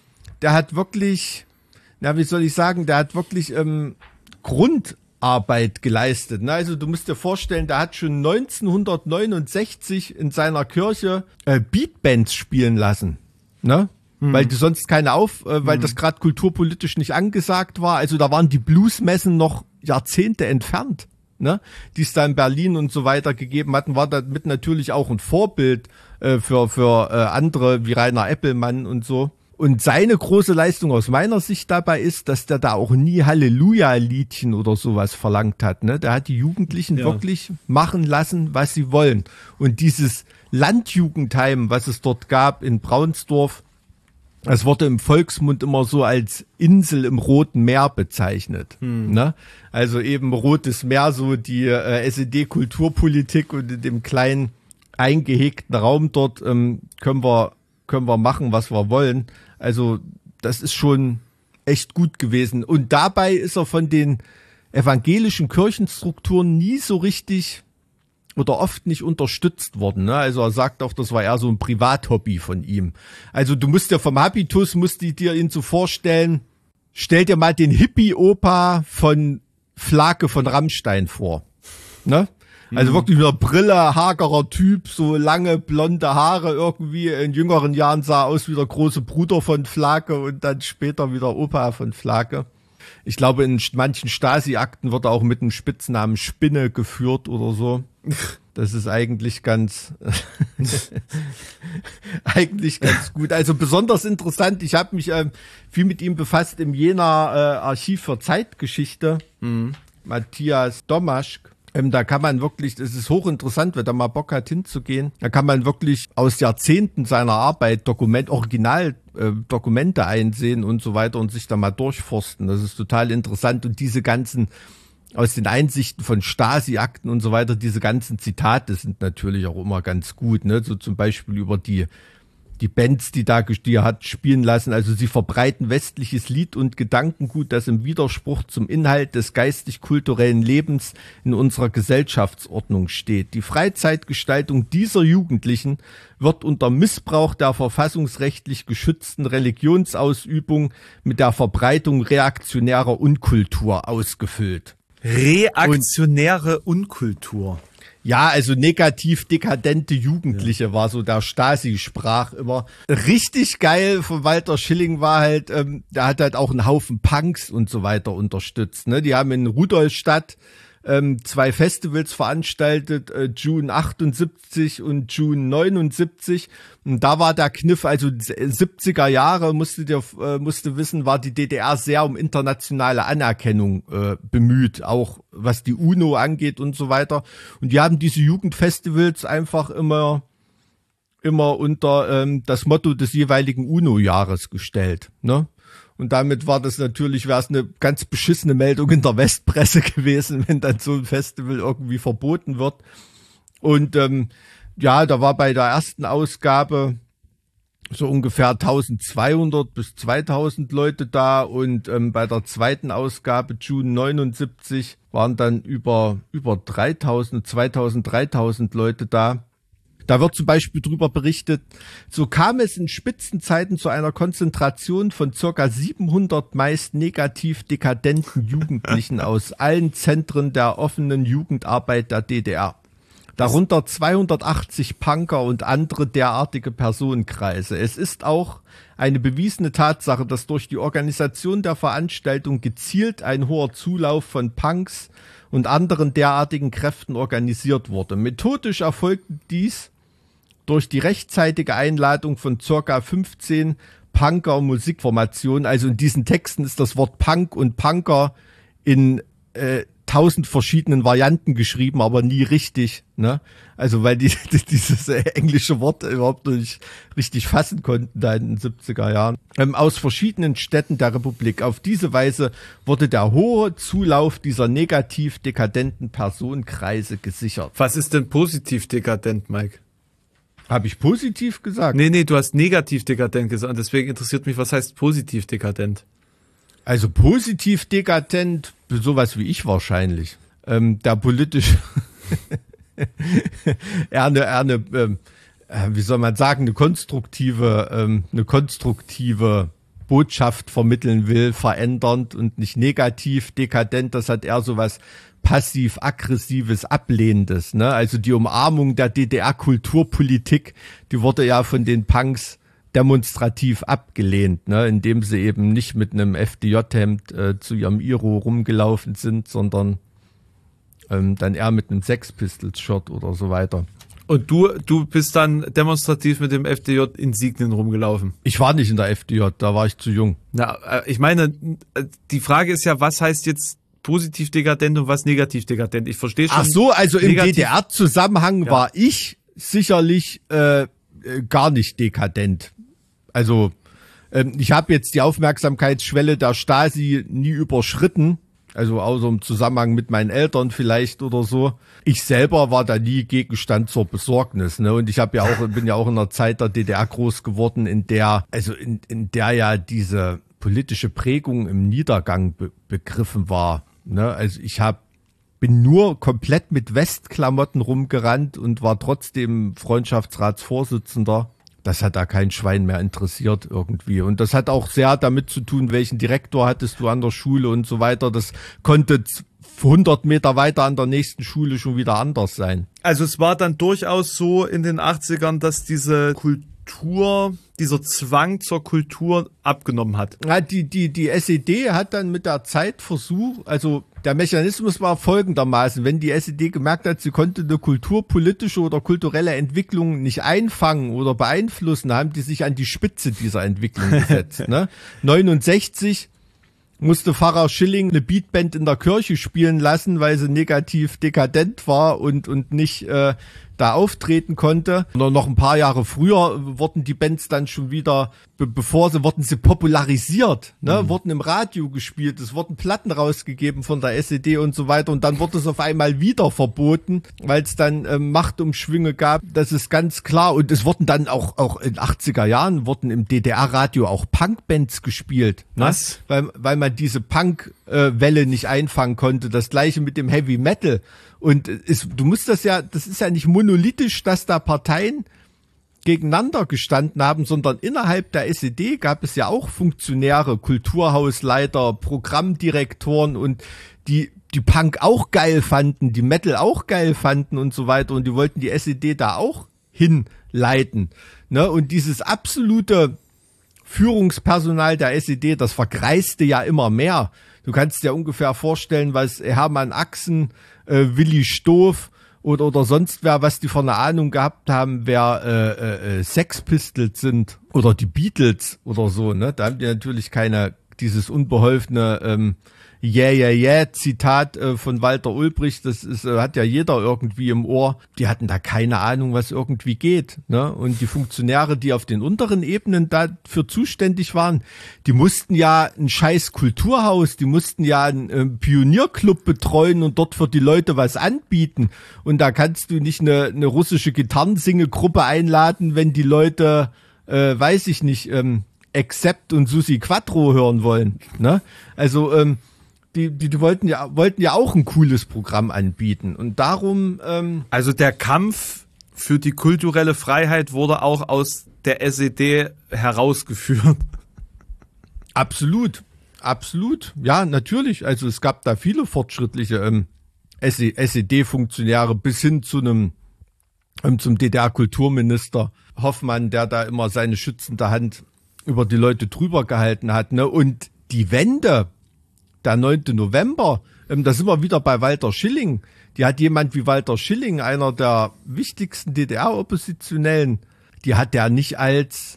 Grundarbeit geleistet. Ne? Also du musst dir vorstellen, der hat schon 1969 in seiner Kirche Beatbands spielen lassen. Ne? Weil die sonst weil das gerade kulturpolitisch nicht angesagt war. Also da waren die Bluesmessen noch Jahrzehnte entfernt. Ne, die es da in Berlin und so weiter gegeben hatten, war damit natürlich auch ein Vorbild für andere wie Rainer Eppelmann und so. Und seine große Leistung aus meiner Sicht dabei ist, dass der da auch nie Halleluja-Liedchen oder sowas verlangt hat. Ne? Der hat die Jugendlichen wirklich machen lassen, was sie wollen. Und dieses Landjugendheim, was es dort gab in Braunsdorf, das wurde im Volksmund immer so als Insel im Roten Meer bezeichnet. Ne? Also eben Rotes Meer, so die SED-Kulturpolitik und in dem kleinen eingehegten Raum dort können wir machen, was wir wollen. Also das ist schon echt gut gewesen. Und dabei ist er von den evangelischen Kirchenstrukturen nie so richtig oder oft nicht unterstützt worden. Ne? Also er sagt auch, das war eher so ein Privathobby von ihm. Also du musst dir vom Habitus, dir ihn so vorstellen, stell dir mal den Hippie-Opa von Flake von Rammstein vor. Ne? Also wirklich mit einer Brille, hagerer Typ, so lange blonde Haare irgendwie. In jüngeren Jahren sah er aus wie der große Bruder von Flake und dann später wieder Opa von Flake. Ich glaube, in manchen Stasi-Akten wird er auch mit dem Spitznamen Spinne geführt oder so. Das ist eigentlich ganz gut. Also besonders interessant, ich habe mich viel mit ihm befasst im Jena Archiv für Zeitgeschichte, Matthias Domaschk. Da kann man wirklich, es ist hochinteressant, wer da mal Bock hat hinzugehen, da kann man wirklich aus Jahrzehnten seiner Arbeit Dokumente einsehen und so weiter und sich da mal durchforsten. Das ist total interessant und diese ganzen aus den Einsichten von Stasi-Akten und so weiter, diese ganzen Zitate sind natürlich auch immer ganz gut, ne? So zum Beispiel über die Bands, die er hat spielen lassen. Also sie verbreiten westliches Lied und Gedankengut, das im Widerspruch zum Inhalt des geistig-kulturellen Lebens in unserer Gesellschaftsordnung steht. Die Freizeitgestaltung dieser Jugendlichen wird unter Missbrauch der verfassungsrechtlich geschützten Religionsausübung mit der Verbreitung reaktionärer Unkultur ausgefüllt. Reaktionäre Unkultur. Ja, also negativ dekadente Jugendliche war so der Stasi-Sprach immer. Richtig geil von Walter Schilling war halt, der hat halt auch einen Haufen Punks und so weiter unterstützt. Ne? Die haben in Rudolstadt 2 Festivals veranstaltet, June 78 und June 79. Und da war der Kniff, also 70er Jahre, musste wissen, war die DDR sehr um internationale Anerkennung bemüht, auch was die UNO angeht und so weiter. Und die haben diese Jugendfestivals einfach immer unter das Motto des jeweiligen UNO-Jahres gestellt, ne? Und damit war das natürlich, wäre es eine ganz beschissene Meldung in der Westpresse gewesen, wenn dann so ein Festival irgendwie verboten wird. Und da war bei der ersten Ausgabe so ungefähr 1200 bis 2000 Leute da und bei der zweiten Ausgabe, June 79, waren dann über 3000 Leute da. Da wird zum Beispiel drüber berichtet, so kam es in Spitzenzeiten zu einer Konzentration von ca. 700 meist negativ dekadenten Jugendlichen aus allen Zentren der offenen Jugendarbeit der DDR. Darunter 280 Punker und andere derartige Personenkreise. Es ist auch eine bewiesene Tatsache, dass durch die Organisation der Veranstaltung gezielt ein hoher Zulauf von Punks und anderen derartigen Kräften organisiert wurde. Methodisch erfolgte dies durch die rechtzeitige Einladung von ca. 15 Punker-Musikformationen. Also in diesen Texten ist das Wort Punk und Punker in 1000 verschiedenen Varianten geschrieben, aber nie richtig, ne? Also weil die dieses englische Wort überhaupt nicht richtig fassen konnten da in den 70er Jahren. Aus verschiedenen Städten der Republik. Auf diese Weise wurde der hohe Zulauf dieser negativ dekadenten Personenkreise gesichert. Was ist denn positiv dekadent, Mike? Habe ich positiv gesagt? Nee, du hast negativ dekadent gesagt. Deswegen interessiert mich, was heißt positiv dekadent? Also positiv dekadent, sowas wie ich wahrscheinlich. Der politisch wie soll man sagen, eine konstruktive Botschaft vermitteln will, verändernd und nicht negativ dekadent. Das hat eher sowas passiv-aggressives, ablehnendes, ne? Also die Umarmung der DDR-Kulturpolitik, die wurde ja von den Punks demonstrativ abgelehnt, ne? Indem sie eben nicht mit einem FDJ-Hemd zu ihrem Iro rumgelaufen sind, sondern dann eher mit einem Sex Pistols-Shirt oder so weiter. Und du bist dann demonstrativ mit dem FDJ-Insignien rumgelaufen? Ich war nicht in der FDJ, da war ich zu jung. Na, ich meine, die Frage ist ja, was heißt jetzt positiv dekadent und was negativ dekadent? Ich verstehe schon. Ach so, also im DDR-Zusammenhang war ich sicherlich gar nicht dekadent. Also ich habe jetzt die Aufmerksamkeitsschwelle der Stasi nie überschritten. Also außer im Zusammenhang mit meinen Eltern vielleicht oder so. Ich selber war da nie Gegenstand zur Besorgnis, ne? Und ich bin ja auch in einer Zeit der DDR groß geworden, in der ja diese politische Prägung im Niedergang begriffen war, ne? Also bin nur komplett mit Westklamotten rumgerannt und war trotzdem Freundschaftsratsvorsitzender. Das hat da kein Schwein mehr interessiert irgendwie. Und das hat auch sehr damit zu tun, welchen Direktor hattest du an der Schule und so weiter. Das konnte 100 Meter weiter an der nächsten Schule schon wieder anders sein. Also es war dann durchaus so in den 80ern, dass diese dieser Zwang zur Kultur abgenommen hat. Ja, die SED hat dann mit der Zeit versucht, also der Mechanismus war folgendermaßen: Wenn die SED gemerkt hat, sie konnte eine kulturpolitische oder kulturelle Entwicklung nicht einfangen oder beeinflussen, haben die sich an die Spitze dieser Entwicklung gesetzt. Ne? 69 musste Pfarrer Schilling eine Beatband in der Kirche spielen lassen, weil sie negativ dekadent war und nicht da auftreten konnte. Und noch ein paar Jahre früher wurden die Bands dann schon wieder, wurden sie popularisiert, ne? Wurden im Radio gespielt, es wurden Platten rausgegeben von der SED und so weiter, und dann wurde es auf einmal wieder verboten, weil es dann Machtumschwünge gab. Das ist ganz klar, und es wurden dann auch in 80er Jahren wurden im DDR-Radio auch Punkbands gespielt. Ne? Was? Weil man diese Punk-Welle nicht einfangen konnte. Das gleiche mit dem Heavy Metal. Und das ist ja nicht monolithisch, dass da Parteien gegeneinander gestanden haben, sondern innerhalb der SED gab es ja auch Funktionäre, Kulturhausleiter, Programmdirektoren, und die Punk auch geil fanden, die Metal auch geil fanden und so weiter, und die wollten die SED da auch hinleiten. Ne? Und dieses absolute Führungspersonal der SED, das vergreiste ja immer mehr. Du kannst dir ungefähr vorstellen, was Hermann Axen, Willi Stoff oder sonst wer, was die für eine Ahnung gehabt haben, wer Sex Pistols sind oder die Beatles oder so. Ne? Da haben die natürlich dieses unbeholfene Zitat von Walter Ulbricht, hat ja jeder irgendwie im Ohr. Die hatten da keine Ahnung, was irgendwie geht. Ne? Und die Funktionäre, die auf den unteren Ebenen dafür zuständig waren, die mussten ja ein scheiß Kulturhaus, die mussten ja einen Pionierclub betreuen und dort für die Leute was anbieten. Und da kannst du nicht eine russische Gitarrensingegruppe einladen, wenn die Leute, weiß ich nicht, Accept und Susi Quattro hören wollen. Ne? Also, die wollten ja auch ein cooles Programm anbieten, und darum also der Kampf für die kulturelle Freiheit wurde auch aus der SED herausgeführt. Absolut, ja, natürlich. Also es gab da viele fortschrittliche SED-Funktionäre bis hin zum DDR-Kulturminister Hoffmann, der da immer seine schützende Hand über die Leute drüber gehalten hat. Ne? Und die Wende, der 9. November, da sind wir wieder bei Walter Schilling. Die hat jemand wie Walter Schilling, einer der wichtigsten DDR-Oppositionellen, die hat der nicht als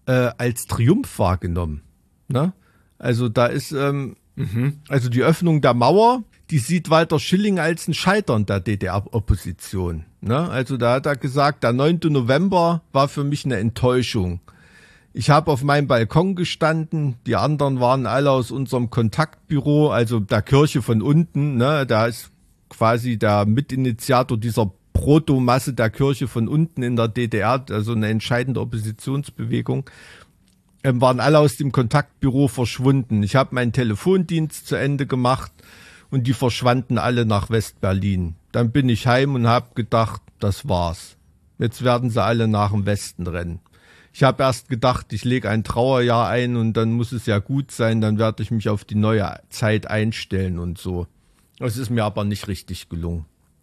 Triumph wahrgenommen. Ne? Also da ist, also die Öffnung der Mauer, die sieht Walter Schilling als ein Scheitern der DDR-Opposition. Ne? Also da hat er gesagt, der 9. November war für mich eine Enttäuschung. Ich habe auf meinem Balkon gestanden, die anderen waren alle aus unserem Kontaktbüro, also der Kirche von unten, ne, da ist quasi der Mitinitiator dieser Protomasse der Kirche von unten in der DDR, also eine entscheidende Oppositionsbewegung, waren alle aus dem Kontaktbüro verschwunden. Ich habe meinen Telefondienst zu Ende gemacht und die verschwanden alle nach West-Berlin. Dann bin ich heim und habe gedacht, das war's. Jetzt werden sie alle nach dem Westen rennen. Ich habe erst gedacht, ich lege ein Trauerjahr ein und dann muss es ja gut sein, dann werde ich mich auf die neue Zeit einstellen und so. Das ist mir aber nicht richtig gelungen.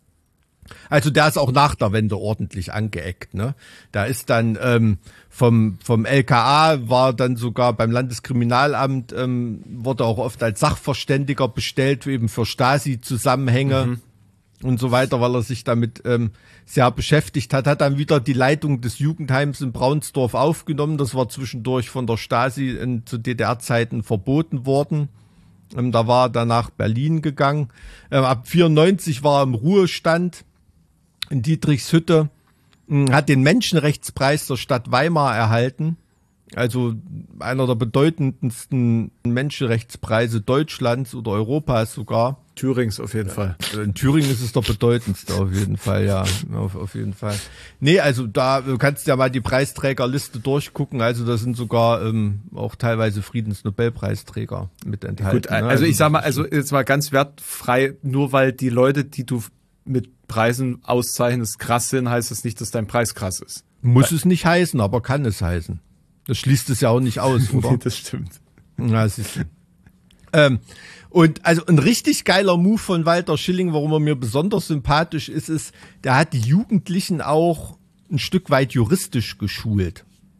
Also der ist auch nach der Wende ordentlich angeeckt. Ne? Da ist dann vom LKA, war dann sogar beim Landeskriminalamt, wurde auch oft als Sachverständiger bestellt, eben für Stasi-Zusammenhänge. Und so weiter, weil er sich damit sehr beschäftigt hat dann wieder die Leitung des Jugendheims in Braunsdorf aufgenommen. Das war zwischendurch von der Stasi zu DDR-Zeiten verboten worden. Da war er dann nach Berlin gegangen. Ab 94 war er im Ruhestand in Dietrichshütte, hat den Menschenrechtspreis der Stadt Weimar erhalten. Also einer der bedeutendsten Menschenrechtspreise Deutschlands oder Europas sogar. Thürings auf jeden Fall. In Thüringen ist es der bedeutendste auf jeden Fall, ja. Auf jeden Fall. Nee, also da kannst du ja mal die Preisträgerliste durchgucken. Also da sind sogar auch teilweise Friedensnobelpreisträger mit enthalten. Gut, also ich sag mal, also jetzt mal ganz wertfrei, nur weil die Leute, die du mit Preisen auszeichnest, krass sind, heißt das nicht, dass dein Preis krass ist. Muss es nicht heißen, aber kann es heißen. Das schließt es ja auch nicht aus, oder? Nee, das stimmt. Ja, siehst du. Und also ein richtig geiler Move von Walter Schilling, warum er mir besonders sympathisch ist, der hat die Jugendlichen auch ein Stück weit juristisch geschult.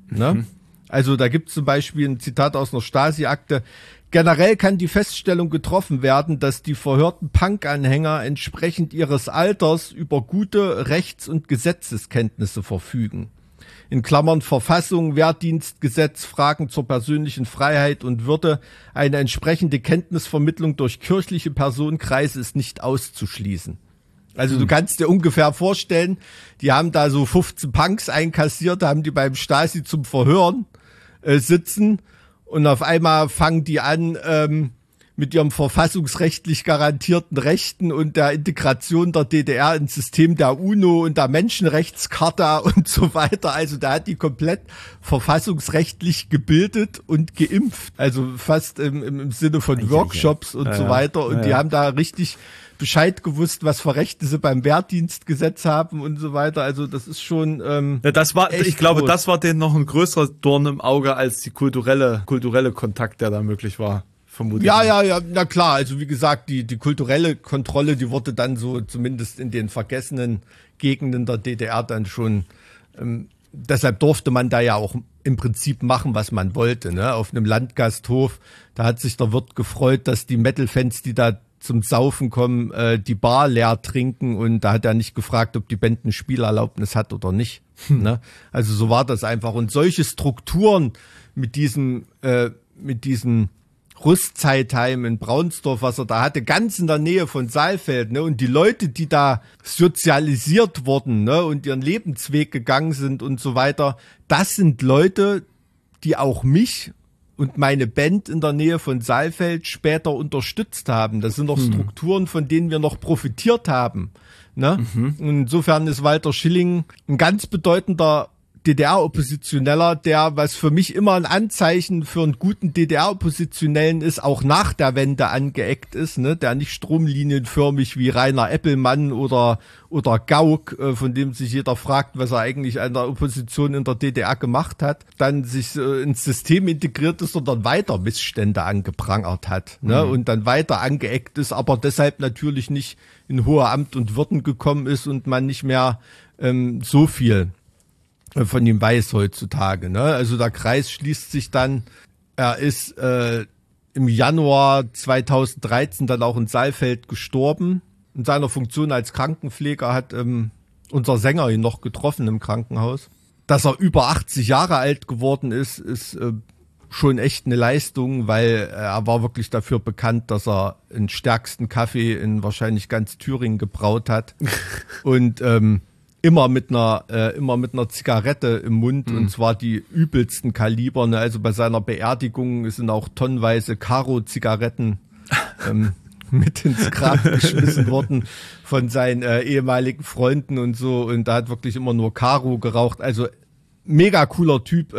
Ne? Also da gibt es zum Beispiel ein Zitat aus einer Stasi-Akte. Generell kann die Feststellung getroffen werden, dass die verhörten Punk-Anhänger entsprechend ihres Alters über gute Rechts- und Gesetzeskenntnisse verfügen. In Klammern Verfassung, Wehrdienstgesetz, Fragen zur persönlichen Freiheit und Würde. Eine entsprechende Kenntnisvermittlung durch kirchliche Personenkreise ist nicht auszuschließen. Also du kannst dir ungefähr vorstellen, die haben da so 15 Punks einkassiert, haben die beim Stasi zum Verhören sitzen und auf einmal fangen die an mit ihrem verfassungsrechtlich garantierten Rechten und der Integration der DDR ins System der UNO und der Menschenrechtscharta und so weiter. Also da hat die komplett verfassungsrechtlich gebildet und geimpft. Also fast im Sinne von Workshops und so weiter. Und die haben da richtig Bescheid gewusst, was für Rechte sie beim Wehrdienstgesetz haben und so weiter. Also das ist schon ich glaube, das war denen noch ein größerer Dorn im Auge als die kulturelle Kontakt, der da möglich war. Vermutlich. Ja, na klar. Also wie gesagt, die kulturelle Kontrolle, die wurde dann so zumindest in den vergessenen Gegenden der DDR dann schon, deshalb durfte man da ja auch im Prinzip machen, was man wollte. Ne? Auf einem Landgasthof, da hat sich der Wirt gefreut, dass die Metal-Fans, die da zum Saufen kommen, die Bar leer trinken, und da hat er nicht gefragt, ob die Band eine Spielerlaubnis hat oder nicht. Ne? Also so war das einfach. Und solche Strukturen mit diesem Rüstzeitheim in Braunsdorf, was er da hatte, ganz in der Nähe von Saalfeld, ne, und die Leute, die da sozialisiert wurden, ne, und ihren Lebensweg gegangen sind und so weiter, das sind Leute, die auch mich und meine Band in der Nähe von Saalfeld später unterstützt haben. Das sind noch Strukturen, von denen wir noch profitiert haben, ne? Insofern ist Walter Schilling ein ganz bedeutender DDR-Oppositioneller, der, was für mich immer ein Anzeichen für einen guten DDR-Oppositionellen ist, auch nach der Wende angeeckt ist, ne, der nicht stromlinienförmig wie Rainer Eppelmann oder Gauck, von dem sich jeder fragt, was er eigentlich an der Opposition in der DDR gemacht hat, dann sich ins System integriert ist, sondern weiter Missstände angeprangert hat, ne, und dann weiter angeeckt ist, aber deshalb natürlich nicht in hohe Amt und Würden gekommen ist und man nicht mehr so viel von ihm weiß heutzutage. Ne? Also der Kreis schließt sich dann. Er ist im Januar 2013 dann auch in Saalfeld gestorben. In seiner Funktion als Krankenpfleger hat unser Sänger ihn noch getroffen im Krankenhaus. Dass er über 80 Jahre alt geworden ist schon echt eine Leistung, weil er war wirklich dafür bekannt, dass er den stärksten Kaffee in wahrscheinlich ganz Thüringen gebraut hat. Und immer mit einer Zigarette im Mund, und zwar die übelsten Kaliber. Ne? Also bei seiner Beerdigung sind auch tonnenweise Karo-Zigaretten mit ins Grab geschmissen worden von seinen ehemaligen Freunden und so. Und da hat wirklich immer nur Karo geraucht. Also mega cooler Typ.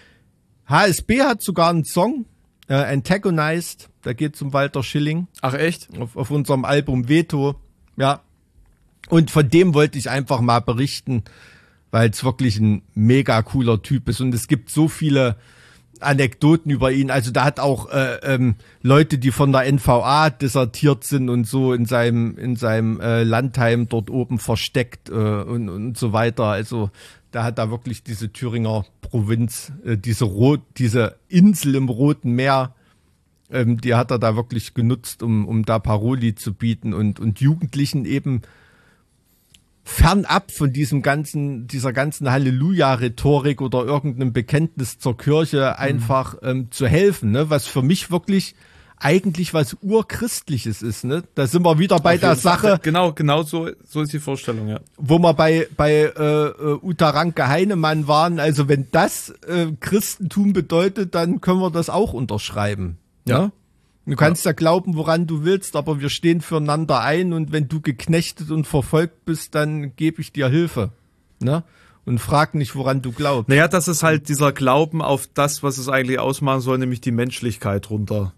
HSB hat sogar einen Song, Antagonized. Der geht zum Walter Schilling. Ach echt? Auf unserem Album Veto. Ja. Und von dem wollte ich einfach mal berichten, weil es wirklich ein mega cooler Typ ist. Und es gibt so viele Anekdoten über ihn. Also da hat auch Leute, die von der NVA desertiert sind und so in seinem Landheim dort oben versteckt und so weiter. Also da hat er wirklich diese Thüringer Provinz, diese Insel im Roten Meer, die hat er da wirklich genutzt, um da Paroli zu bieten und Jugendlichen eben fernab von dieser ganzen Halleluja-Rhetorik oder irgendeinem Bekenntnis zur Kirche einfach zu helfen, ne? Was für mich wirklich eigentlich was Urchristliches ist, ne? Da sind wir wieder bei der Sache. Genau so ist die Vorstellung, ja. Wo wir bei Uta Ranke-Heinemann waren. Also wenn das Christentum bedeutet, dann können wir das auch unterschreiben. Ja. Du kannst ja glauben, woran du willst, aber wir stehen füreinander ein, und wenn du geknechtet und verfolgt bist, dann gebe ich dir Hilfe, ne? Und frag nicht, woran du glaubst. Naja, das ist halt dieser Glauben auf das, was es eigentlich ausmachen soll, nämlich die Menschlichkeit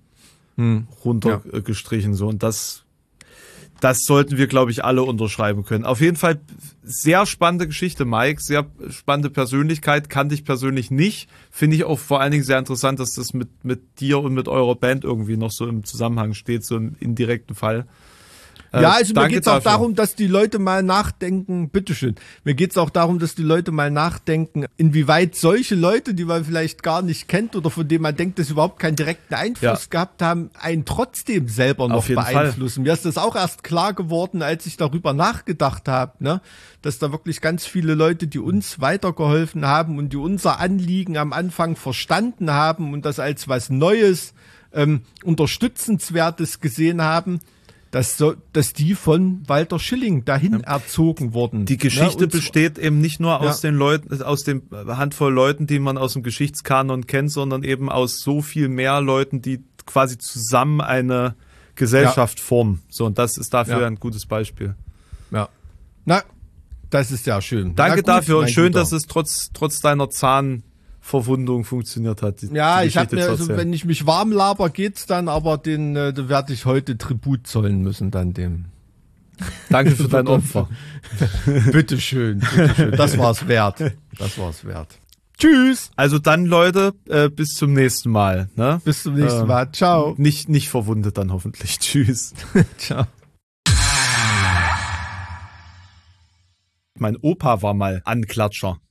runtergestrichen, so. Und das sollten wir, glaube ich, alle unterschreiben können. Auf jeden Fall sehr spannende Geschichte, Mike. Sehr spannende Persönlichkeit. Kannte ich persönlich nicht. Finde ich auch vor allen Dingen sehr interessant, dass das mit dir und mit eurer Band irgendwie noch so im Zusammenhang steht, so im indirekten Fall. Ja, also mir geht's auch dafür. darum, dass die Leute mal nachdenken, bitteschön, mir geht's auch darum, dass die Leute mal nachdenken, inwieweit solche Leute, die man vielleicht gar nicht kennt oder von denen man denkt, dass sie überhaupt keinen direkten Einfluss gehabt haben, einen trotzdem selber noch beeinflussen. Mir ist das auch erst klar geworden, als ich darüber nachgedacht habe, ne, dass da wirklich ganz viele Leute, die uns weitergeholfen haben und die unser Anliegen am Anfang verstanden haben und das als was Neues, Unterstützenswertes gesehen haben, dass die von Walter Schilling dahin erzogen wurden. Die Geschichte besteht eben nicht nur aus den Leuten, aus dem Handvoll Leuten, die man aus dem Geschichtskanon kennt, sondern eben aus so viel mehr Leuten, die quasi zusammen eine Gesellschaft formen. So, und das ist dafür ein gutes Beispiel. Ja. Na, das ist ja schön. Danke dafür und schön, dass es trotz deiner Zahnverwundung funktioniert hat. Ich habe mir, also, wenn ich mich warm laber, geht's dann, aber da werde ich heute Tribut zollen müssen dann dem. Danke für dein Opfer. Bitteschön. Das war's wert. Tschüss. Also dann, Leute, bis zum nächsten Mal. Ne? Bis zum nächsten Mal. Ciao. Nicht verwundet dann hoffentlich. Tschüss. Ciao. Mein Opa war mal Anklatscher.